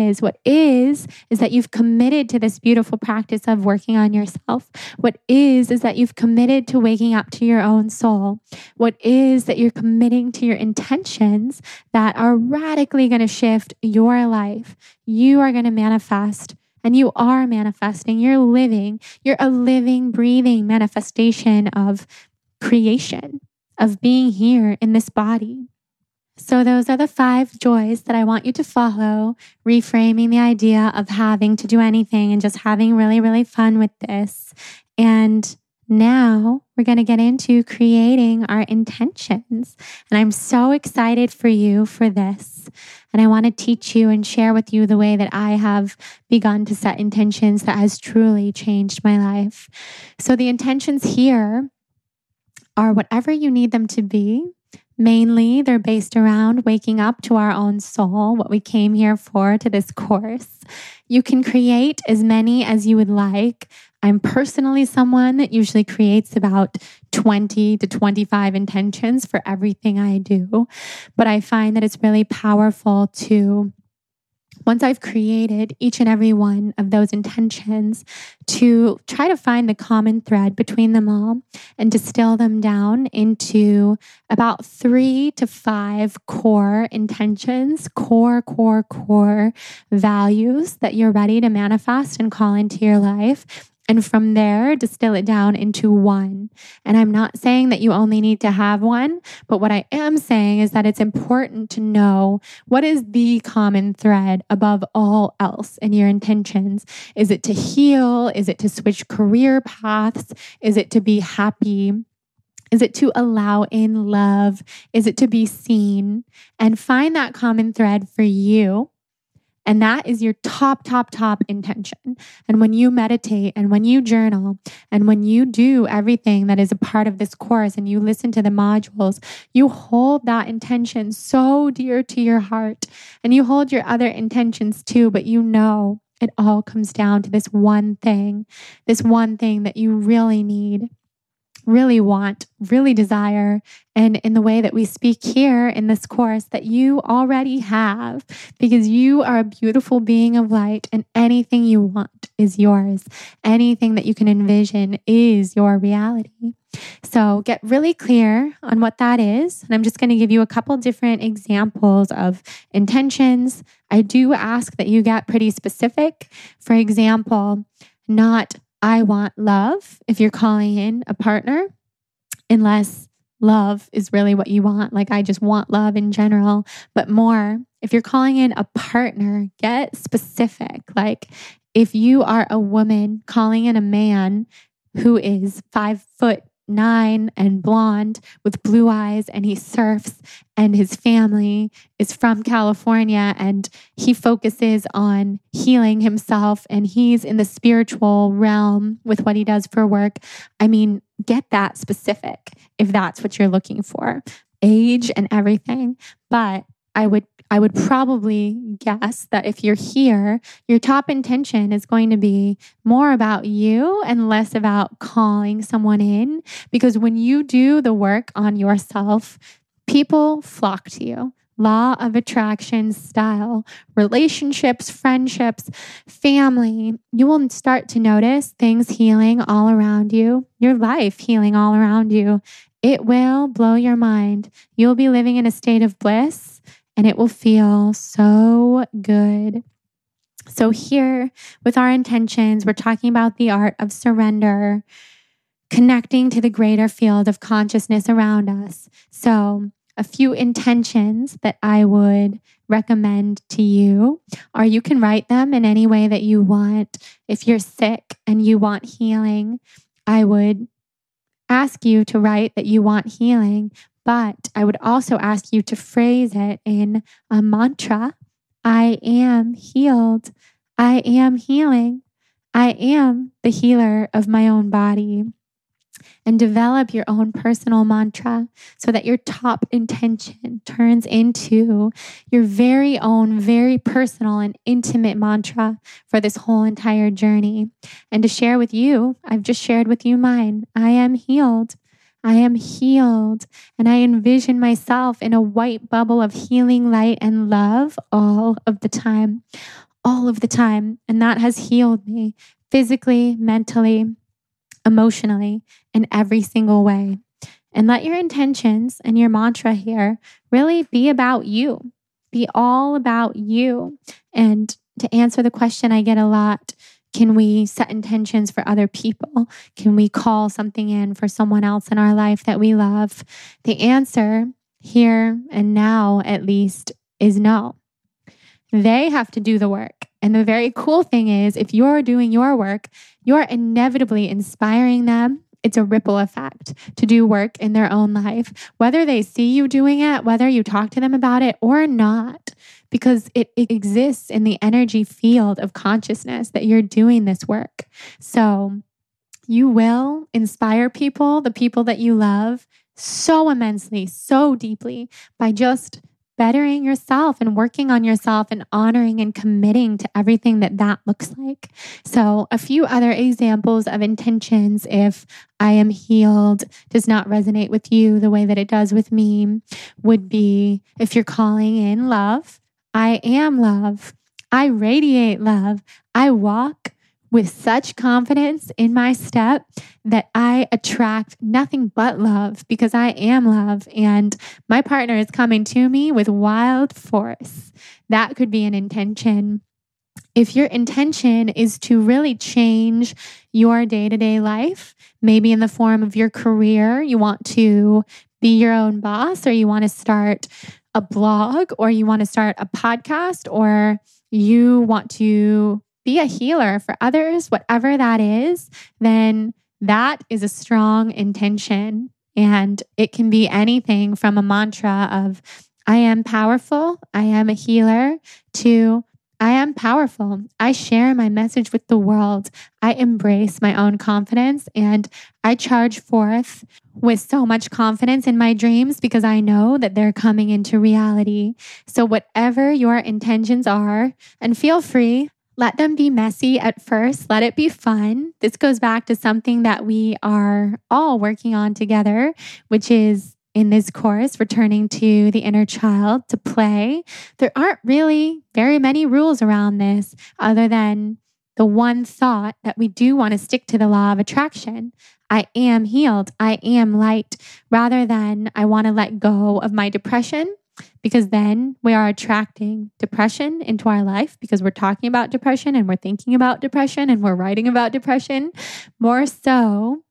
you've committed to this beautiful practice of working on yourself. What is that you've committed to waking up to your own soul. What is that you're committing to your intentions that are radically going to shift your life. You are going to manifest. And you are manifesting, you're a living, breathing manifestation of creation, of being here in this body. So those are the 5 joys that I want you to follow, reframing the idea of having to do anything and just having really, really fun with this. And now we're going to get into creating our intentions. And I'm so excited for you for this. And I want to teach you and share with you the way that I have begun to set intentions that has truly changed my life. So the intentions here are whatever you need them to be. Mainly, they're based around waking up to our own soul, what we came here for, to this course. You can create as many as you would like. I'm personally someone that usually creates about 20 to 25 intentions for everything I do. But I find that it's really powerful to, once I've created each and every one of those intentions, to try to find the common thread between them all and distill them down into about 3 to 5 core intentions, core values that you're ready to manifest and call into your life. And from there, distill it down into one. And I'm not saying that you only need to have one, but what I am saying is that it's important to know what is the common thread above all else in your intentions. Is it to heal? Is it to switch career paths? Is it to be happy? Is it to allow in love? Is it to be seen? And find that common thread for you. And that is your top intention. And when you meditate and when you journal and when you do everything that is a part of this course and you listen to the modules, you hold that intention so dear to your heart. And you hold your other intentions too, but you know it all comes down to this one thing that you really need, really want, really desire, and in the way that we speak here in this course that you already have, because you are a beautiful being of light and anything you want is yours. Anything that you can envision is your reality. So get really clear on what that is. And I'm just going to give you a couple different examples of intentions. I do ask that you get pretty specific. For example, not I want love if you're calling in a partner, unless love is really what you want. Like, I just want love in general, but more, if you're calling in a partner, get specific. Like, if you are a woman calling in a man who is 5'9" and blonde with blue eyes, and he surfs, and his family is from California, and he focuses on healing himself, and he's in the spiritual realm with what he does for work. I mean, get that specific if that's what you're looking for, age and everything. But I would probably guess that if you're here, your top intention is going to be more about you and less about calling someone in. Because when you do the work on yourself, people flock to you. Law of attraction style, relationships, friendships, family, you will start to notice things healing all around you, your life healing all around you. It will blow your mind. You'll be living in a state of bliss, and it will feel so good. So here with our intentions, we're talking about the art of surrender, connecting to the greater field of consciousness around us. So a few intentions that I would recommend to you are, you can write them in any way that you want. If you're sick and you want healing, I would ask you to write that you want healing, but I would also ask you to phrase it in a mantra. I am healed. I am healing. I am the healer of my own body. And develop your own personal mantra so that your top intention turns into your very own, very personal and intimate mantra for this whole entire journey. And to share with you, I've just shared with you mine. I am healed. I am healed. And I envision myself in a white bubble of healing light and love all of the time. All of the time. And that has healed me physically, mentally, emotionally, in every single way. And let your intentions and your mantra here really be about you. Be all about you. And to answer the question I get a lot, can we set intentions for other people? Can we call something in for someone else in our life that we love? The answer here and now, at least, is no. They have to do the work. And the very cool thing is, if you're doing your work, you're inevitably inspiring them. It's a ripple effect to do work in their own life, whether they see you doing it, whether you talk to them about it or not, because it exists in the energy field of consciousness that you're doing this work. So you will inspire people, the people that you love, so immensely, so deeply by just bettering yourself and working on yourself and honoring and committing to everything that looks like. So a few other examples of intentions, if I am healed does not resonate with you the way that it does with me, would be if you're calling in love. I am love. I radiate love. I walk with such confidence in my step that I attract nothing but love because I am love and my partner is coming to me with wild force. That could be an intention. If your intention is to really change your day-to-day life, maybe in the form of your career, you want to be your own boss, or you want to start a blog, or you want to start a podcast, or you want to be a healer for others, whatever that is, then that is a strong intention. And it can be anything from a mantra of, I am powerful, I am a healer, to I am powerful. I share my message with the world. I embrace my own confidence and I charge forth with so much confidence in my dreams because I know that they're coming into reality. So whatever your intentions are, and feel free, let them be messy at first. Let it be fun. This goes back to something that we are all working on together, which is in this course, returning to the inner child, to play. There aren't really very many rules around this other than the one thought that we do want to stick to the law of attraction. I am healed. I am light, rather than I want to let go of my depression, because then we are attracting depression into our life because we're talking about depression and we're thinking about depression and we're writing about depression. More so,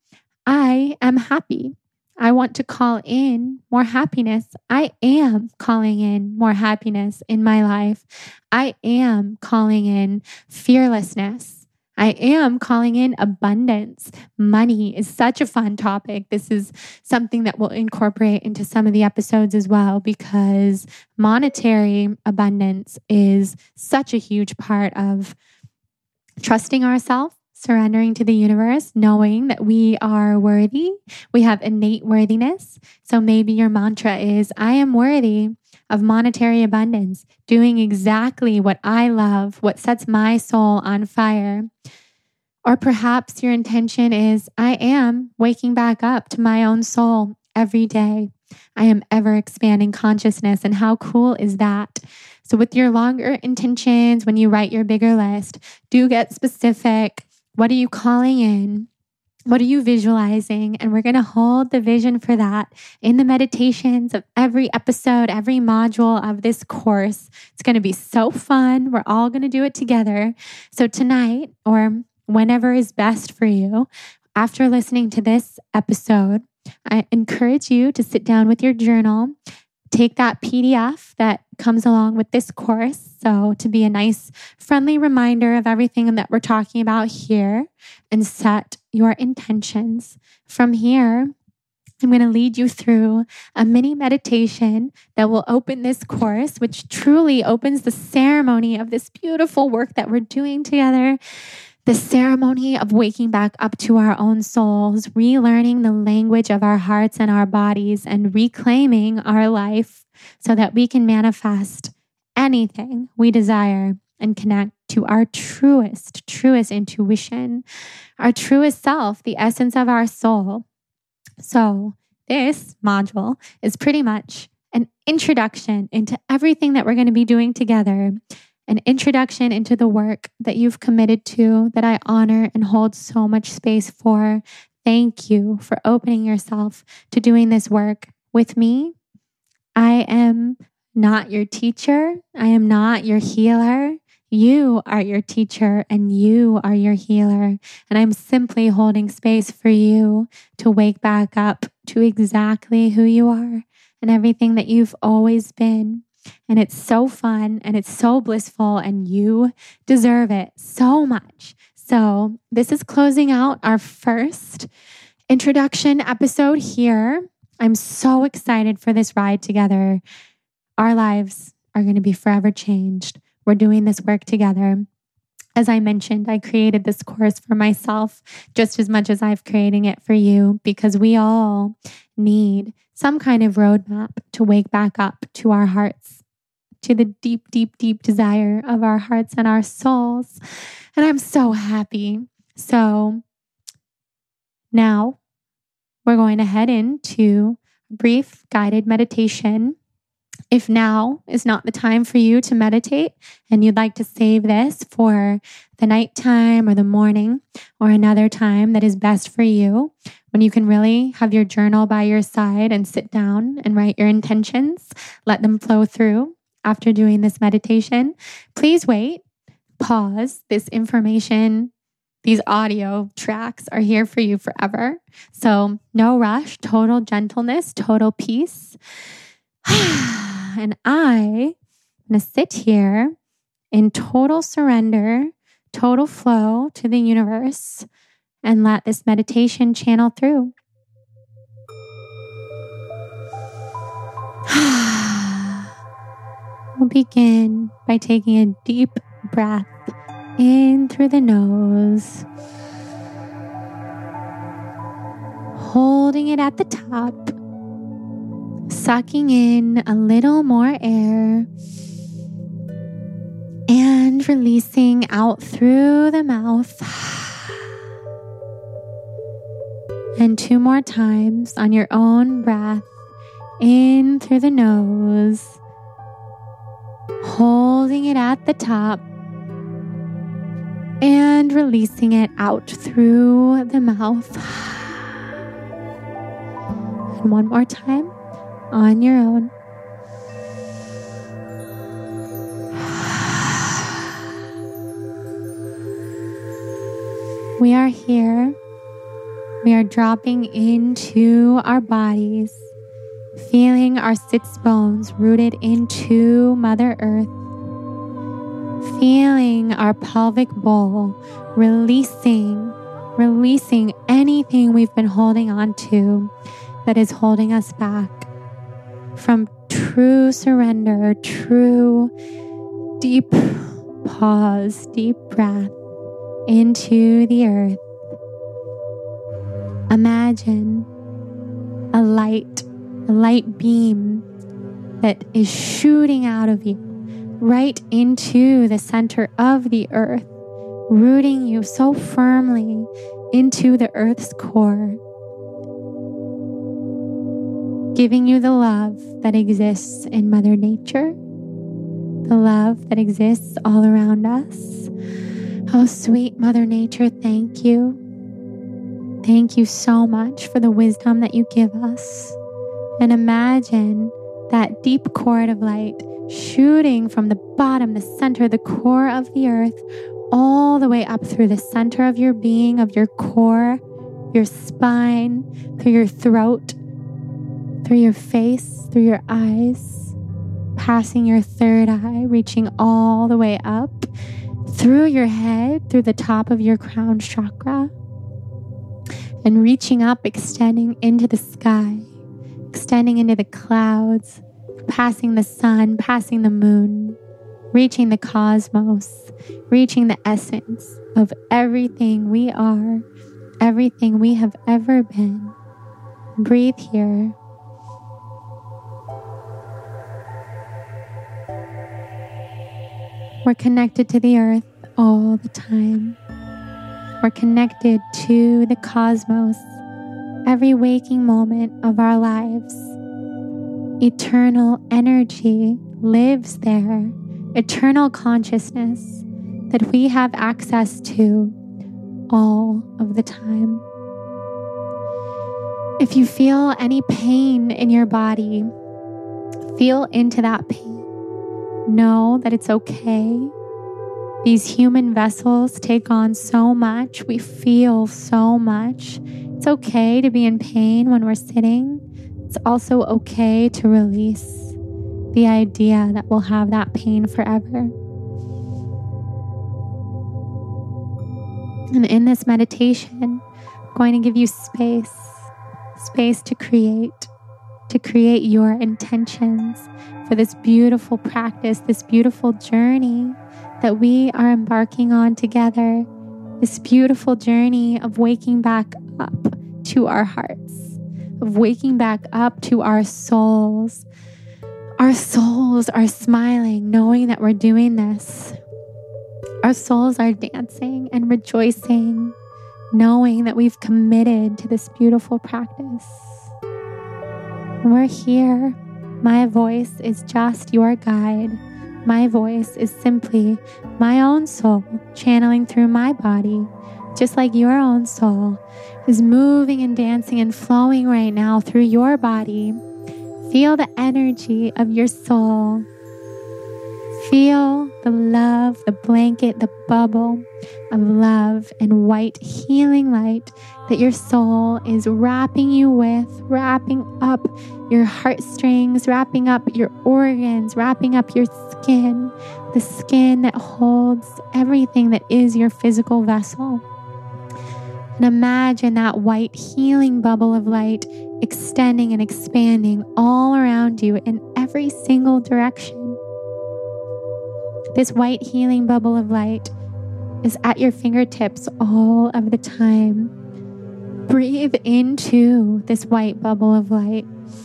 I am happy. I want to call in more happiness. I am calling in more happiness in my life. I am calling in fearlessness. I am calling in abundance. Money is such a fun topic. This is something that we'll incorporate into some of the episodes as well, because monetary abundance is such a huge part of trusting ourselves, surrendering to the universe, knowing that we are worthy. We have innate worthiness. So maybe your mantra is, I am worthy of monetary abundance, doing exactly what I love, what sets my soul on fire. Or perhaps your intention is, I am waking back up to my own soul every day. I am ever expanding consciousness. And how cool is that? So with your longer intentions, when you write your bigger list, do get specific. What are you calling in? What are you visualizing? And we're going to hold the vision for that in the meditations of every episode, every module of this course. It's going to be so fun. We're all going to do it together. So tonight, or whenever is best for you, after listening to this episode, I encourage you to sit down with your journal, take that PDF that comes along with this course. So to be a nice, friendly reminder of everything that we're talking about here, and set your intentions. From here, I'm going to lead you through a mini meditation that will open this course, which truly opens the ceremony of this beautiful work that we're doing together. The ceremony of waking back up to our own souls, relearning the language of our hearts and our bodies, and reclaiming our life so that we can manifest anything we desire and connect to our truest intuition, our truest self, the essence of our soul. So this module is pretty much an introduction into everything that we're going to be doing together. An introduction into the work that you've committed to, that I honor and hold so much space for. Thank you for opening yourself to doing this work with me. I am not your teacher. I am not your healer. You are your teacher and you are your healer. And I'm simply holding space for you to wake back up to exactly who you are and everything that you've always been. And it's so fun and it's so blissful and you deserve it so much. So this is closing out our first introduction episode here. I'm so excited for this ride together. Our lives are going to be forever changed. We're doing this work together. As I mentioned, I created this course for myself just as much as I've creating it for you, because we all need some kind of roadmap to wake back up to our hearts, to the deep, deep, deep desire of our hearts and our souls. And I'm so happy. So now we're going to head into a brief guided meditation. If now is not the time for you to meditate and you'd like to save this for the nighttime or the morning or another time that is best for you, when you can really have your journal by your side and sit down and write your intentions, let them flow through after doing this meditation, please wait, pause. This information, these audio tracks are here for you forever. So no rush, total gentleness, total peace. And I'm going to sit here in total surrender, total flow to the universe, and let this meditation channel through. We'll begin by taking a deep breath in through the nose, holding it at the top, sucking in a little more air and releasing out through the mouth. And 2 more times on your own breath, in through the nose, holding it at the top and releasing it out through the mouth. And 1 more time on your own. We are here. We are dropping into our bodies, feeling our sits bones rooted into Mother Earth, feeling our pelvic bowl releasing anything we've been holding on to that is holding us back from true surrender, true deep pause, deep breath into the earth. Imagine a light beam that is shooting out of you right into the center of the earth, rooting you so firmly into the earth's core, giving you the love that exists in Mother Nature, the love that exists all around us. Oh, sweet Mother Nature, thank you. Thank you so much for the wisdom that you give us. And imagine that deep cord of light shooting from the bottom, the center, the core of the earth, all the way up through the center of your being, of your core, your spine, through your throat, through your face, through your eyes, passing your third eye, reaching all the way up, through your head, through the top of your crown chakra, and reaching up, extending into the sky, extending into the clouds, passing the sun, passing the moon, reaching the cosmos, reaching the essence of everything we are, everything we have ever been. Breathe here. We're connected to the earth all the time. We're connected to the cosmos every waking moment of our lives. Eternal energy lives there, eternal consciousness that we have access to all of the time. If you feel any pain in your body, feel into that pain. Know that it's okay. These human vessels take on so much. We feel so much. It's okay to be in pain when we're sitting. It's also okay to release the idea that we'll have that pain forever. And in this meditation, I'm going to give you space to create your intentions for this beautiful practice, this beautiful journey that we are embarking on together, this beautiful journey of waking back up to our hearts, of waking back up to our souls. Our souls are smiling, knowing that we're doing this. Our souls are dancing and rejoicing, knowing that we've committed to this beautiful practice. We're here. My voice is just your guide. My voice is simply my own soul channeling through my body, just like your own soul is moving and dancing and flowing right now through your body. Feel the energy of your soul. Feel the love, the blanket, the bubble of love and white healing light that your soul is wrapping you with, wrapping up your heartstrings, wrapping up your organs, wrapping up your skin, the skin that holds everything that is your physical vessel. And imagine that white healing bubble of light extending and expanding all around you in every single direction. This white healing bubble of light is at your fingertips all of the time. Breathe into this white bubble of light.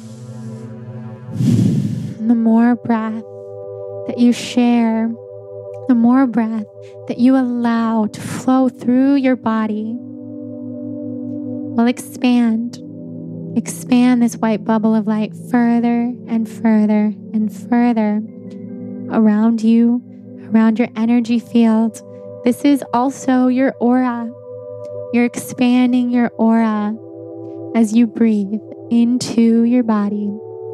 And the more breath that you share, the more breath that you allow to flow through your body will expand this white bubble of light further and further and further around you, around your energy field. This is also your aura. You're expanding your aura as you breathe into your body.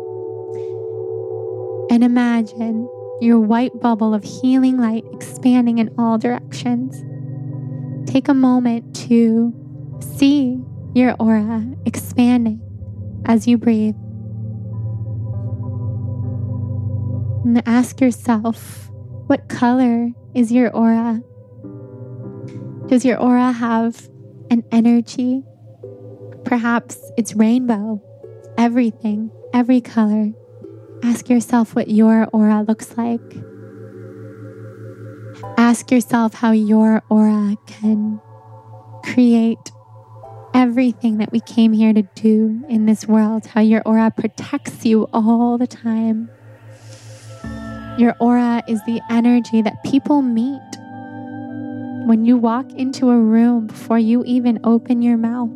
And imagine your white bubble of healing light expanding in all directions. Take a moment to see your aura expanding as you breathe. And ask yourself, what color is your aura? Does your aura have an energy? Perhaps it's rainbow, everything, every color. Ask yourself what your aura looks like. Ask yourself how your aura can create everything that we came here to do in this world, how your aura protects you all the time. Your aura is the energy that people meet when you walk into a room before you even open your mouth.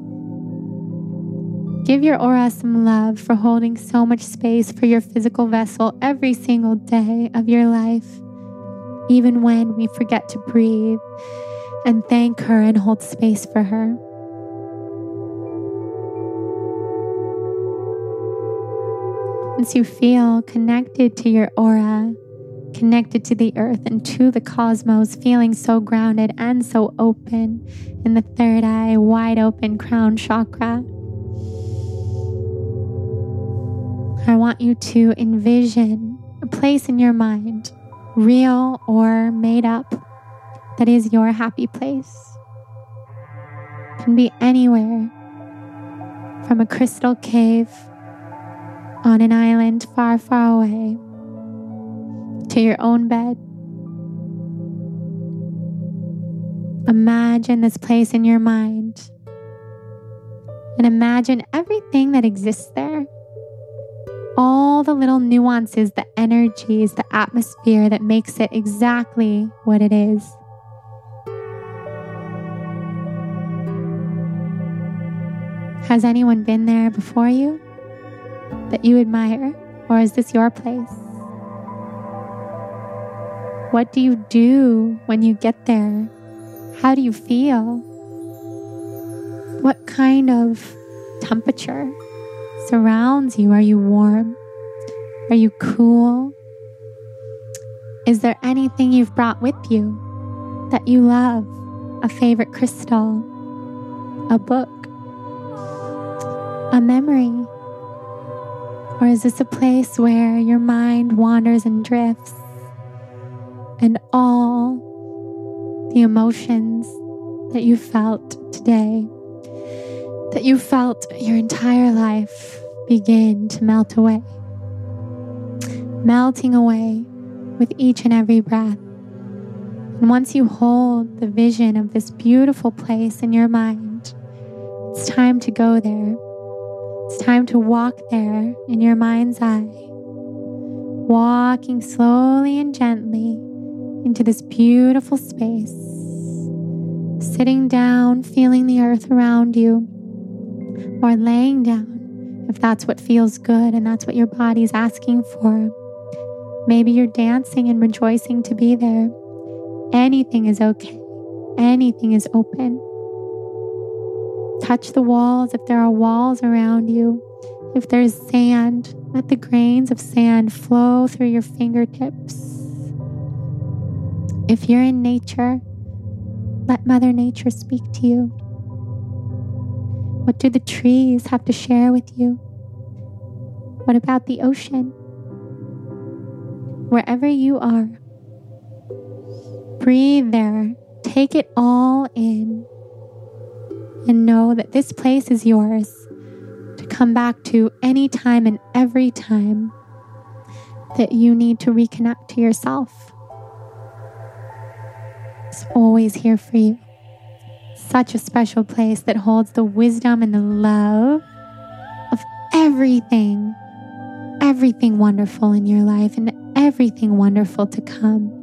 Give your aura some love for holding so much space for your physical vessel every single day of your life, even when we forget to breathe and thank her and hold space for her. Once you feel connected to your aura, connected to the earth and to the cosmos, feeling so grounded and so open in the third eye, wide open crown chakra, I want you to envision a place in your mind, real or made up, that is your happy place. It can be anywhere, from a crystal cave on an island far, far away, to your own bed. Imagine this place in your mind and imagine everything that exists there. All the little nuances, the energies, the atmosphere that makes it exactly what it is. Has anyone been there before you that you admire, or is this your place? What do you do when you get there? How do you feel? What kind of temperature surrounds you? Are you warm? Are you cool? Is there anything you've brought with you that you love? A favorite crystal, a book, a memory, Or is this a place where your mind wanders and drifts and all the emotions that you felt today, that you felt your entire life, begin to melt away, melting away with each and every breath? And once you hold the vision of this beautiful place in your mind, it's time to go there. It's time to walk there in your mind's eye, walking slowly and gently into this beautiful space, sitting down, feeling the earth around you, or laying down if that's what feels good and that's what your body's asking for. Maybe you're dancing and rejoicing to be there. Anything is okay. Anything is open. Touch the walls if there are walls around you. If there's sand, let the grains of sand flow through your fingertips. If you're in nature, let Mother Nature speak to you. What do the trees have to share with you? What about the ocean? Wherever you are, breathe there. Take it all in. And know that this place is yours to come back to any time and every time that you need to reconnect to yourself. It's always here for you. Such a special place that holds the wisdom and the love of everything wonderful in your life and everything wonderful to come.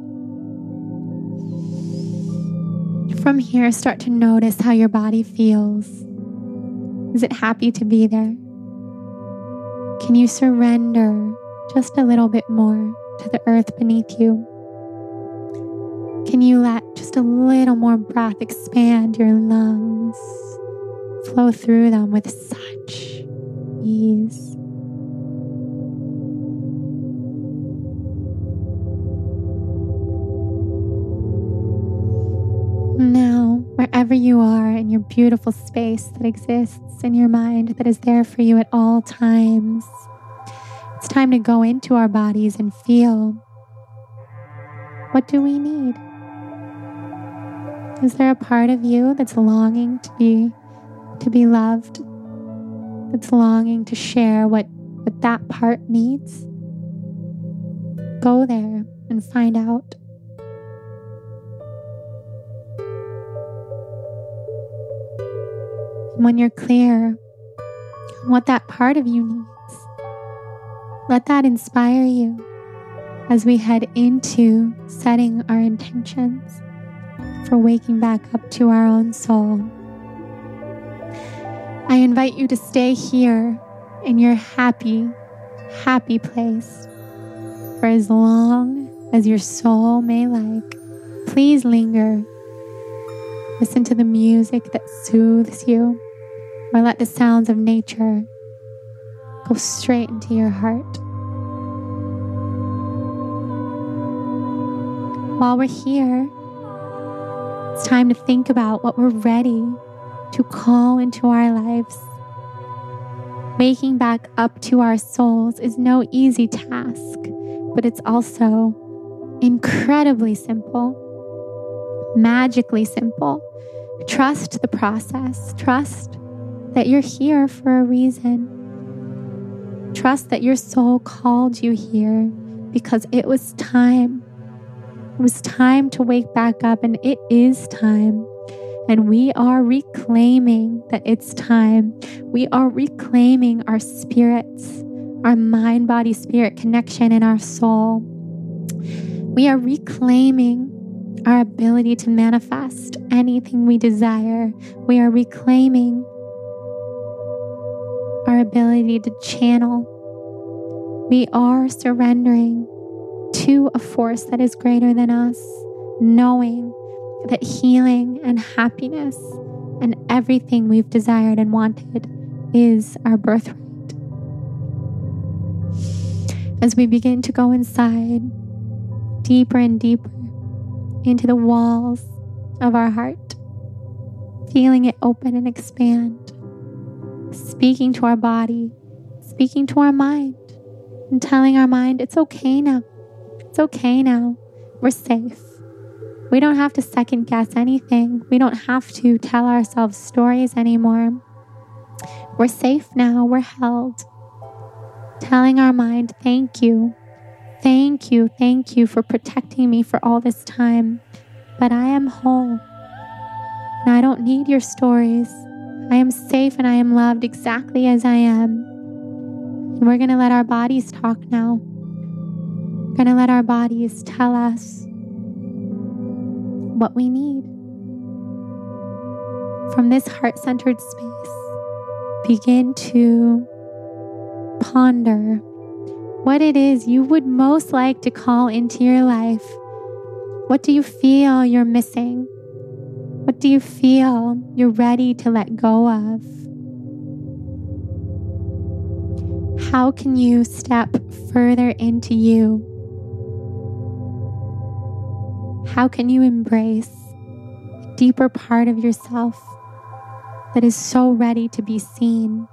From here, start to notice how your body feels. Is it happy to be there? Can you surrender just a little bit more to the earth beneath you? Can you let just a little more breath expand your lungs, flow through them with such ease? Now, wherever you are in your beautiful space that exists in your mind, that is there for you at all times, it's time to go into our bodies and feel, what do we need? Is there a part of you that's longing to be loved? That's longing to share what that part needs? Go there and find out. When you're clear on what that part of you needs, let that inspire you as we head into setting our intentions for waking back up to our own soul. I invite you to stay here in your happy place for as long as your soul may like. Please linger. Listen to the music that soothes you, or let the sounds of nature go straight into your heart. While we're here, it's time to think about what we're ready to call into our lives. Waking back up to our souls is no easy task, but it's also incredibly simple, magically simple. Trust the process. Trust that you're here for a reason. Trust that your soul called you here because it was time. It was time to wake back up, and it is time. And we are reclaiming that it's time. We are reclaiming our spirits, our mind, body, spirit connection in our soul. We are reclaiming our ability to manifest anything we desire. We are reclaiming our ability to channel. We are surrendering to a force that is greater than us, knowing that healing and happiness and everything we've desired and wanted is our birthright. As we begin to go inside, deeper and deeper into the walls of our heart, feeling it open and expand, speaking to our body, speaking to our mind, And telling our mind, it's okay now. It's okay now. We're safe. We don't have to second guess anything. We don't have to tell ourselves stories anymore. We're safe now. We're held. Telling our mind, thank you. Thank you. Thank you for protecting me for all this time. But I am whole. And I don't need your stories. I am safe and I am loved exactly as I am. And we're going to let our bodies talk now. We're going to let our bodies tell us what we need. From this heart-centered space, begin to ponder what it is you would most like to call into your life. What do you feel you're missing? What do you feel you're ready to let go of? How can you step further into you? How can you embrace a deeper part of yourself that is so ready to be seen?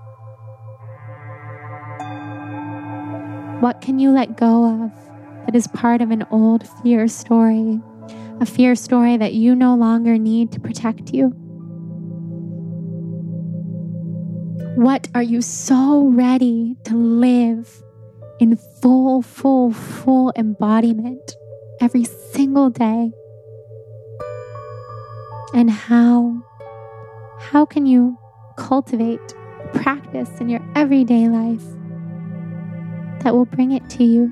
What can you let go of that is part of an old fear story? A fear story that you no longer need to protect you. What are you so ready to live in full embodiment every single day? And how can you cultivate practice in your everyday life that will bring it to you?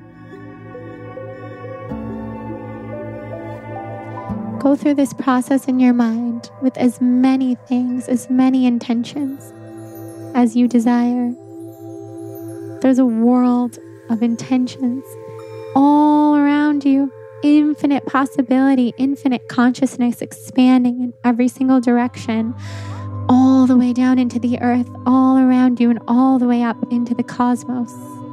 Go through this process in your mind with as many things, as many intentions as you desire. There's a world of intentions all around you. Infinite possibility, infinite consciousness expanding in every single direction, all the way down into the earth, all around you, and all the way up into the cosmos.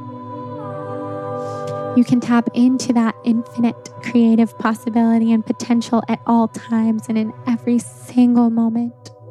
You can tap into that infinite creative possibility and potential at all times and in every single moment.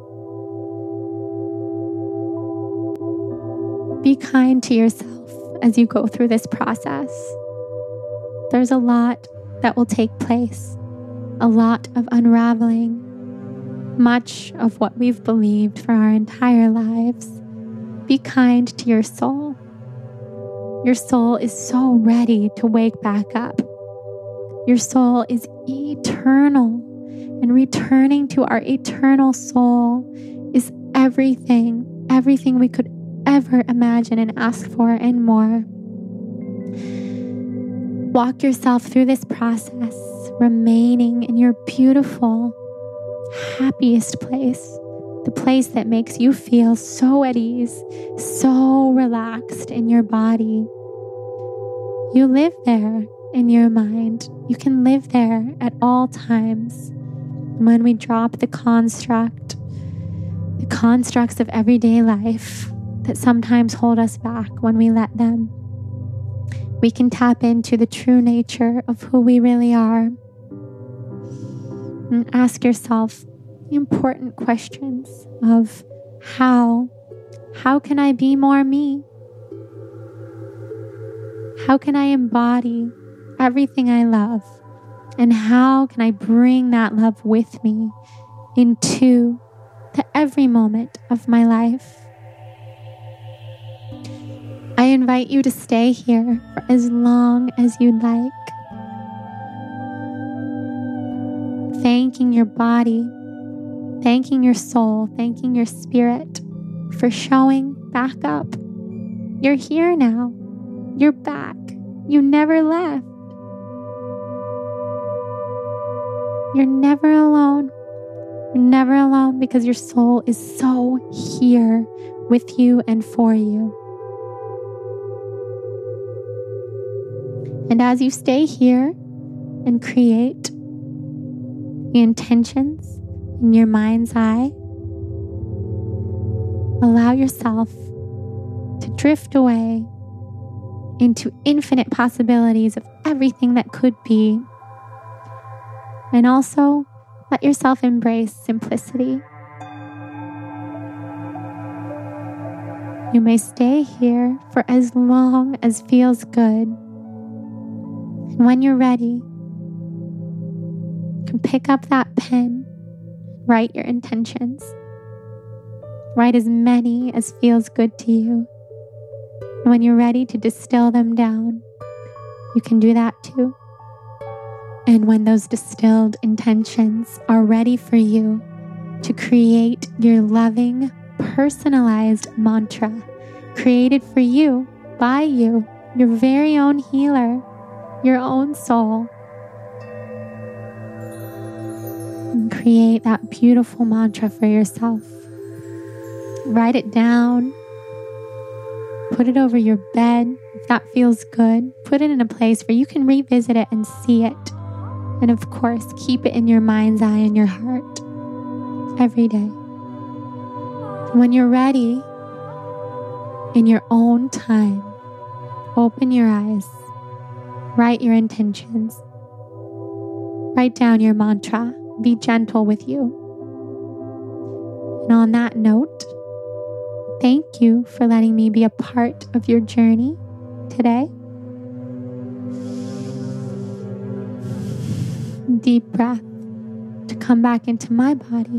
Be kind to yourself as you go through this process. There's a lot that will take place, a lot of unraveling, much of what we've believed for our entire lives. Be kind to your soul. Your soul is so ready to wake back up. Your soul is eternal, and returning to our eternal soul is everything we could ever imagine and ask for and more. Walk yourself through this process, remaining in your beautiful, happiest place, the place that makes you feel so at ease, so relaxed in your body. You live there in your mind. You can live there at all times. When we drop the constructs of everyday life that sometimes hold us back, when we let them, we can tap into the true nature of who we really are. And ask yourself the important questions of how can I be more me? How can I embody everything I love? And how can I bring that love with me into every moment of my life? I invite you to stay here for as long as you'd like. Thanking your body, thanking your soul, thanking your spirit for showing back up. You're here now. You're back. You never left. You're never alone. You're never alone because your soul is so here with you and for you. And as you stay here and create the intentions in your mind's eye, allow yourself to drift away into infinite possibilities of everything that could be. And also, let yourself embrace simplicity. You may stay here for as long as feels good. And when you're ready, you can pick up that pen, write your intentions. Write as many as feels good to you. And when you're ready to distill them down, you can do that too. And when those distilled intentions are ready for you to create your loving, personalized mantra, created for you, by you, your very own healer, your own soul, and create that beautiful mantra for yourself. Write it down. Put it over your bed if that feels good. Put it in a place where you can revisit it and see it. And of course, keep it in your mind's eye and your heart every day. When you're ready, in your own time, open your eyes. Write your intentions. Write down your mantra. Be gentle with you. And on that note, thank you for letting me be a part of your journey today. Deep breath to come back into my body.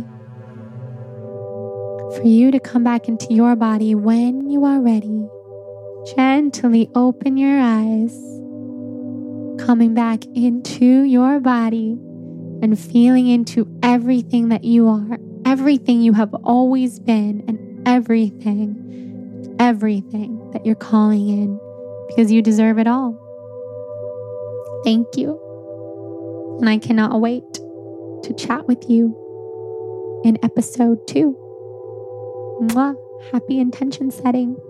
For you to come back into your body when you are ready. Gently open your eyes, coming back into your body and feeling into everything that you are, everything you have always been, and everything that you're calling in, because you deserve it all. Thank you. And I cannot wait to chat with you in episode 2. Mwah. Happy intention setting.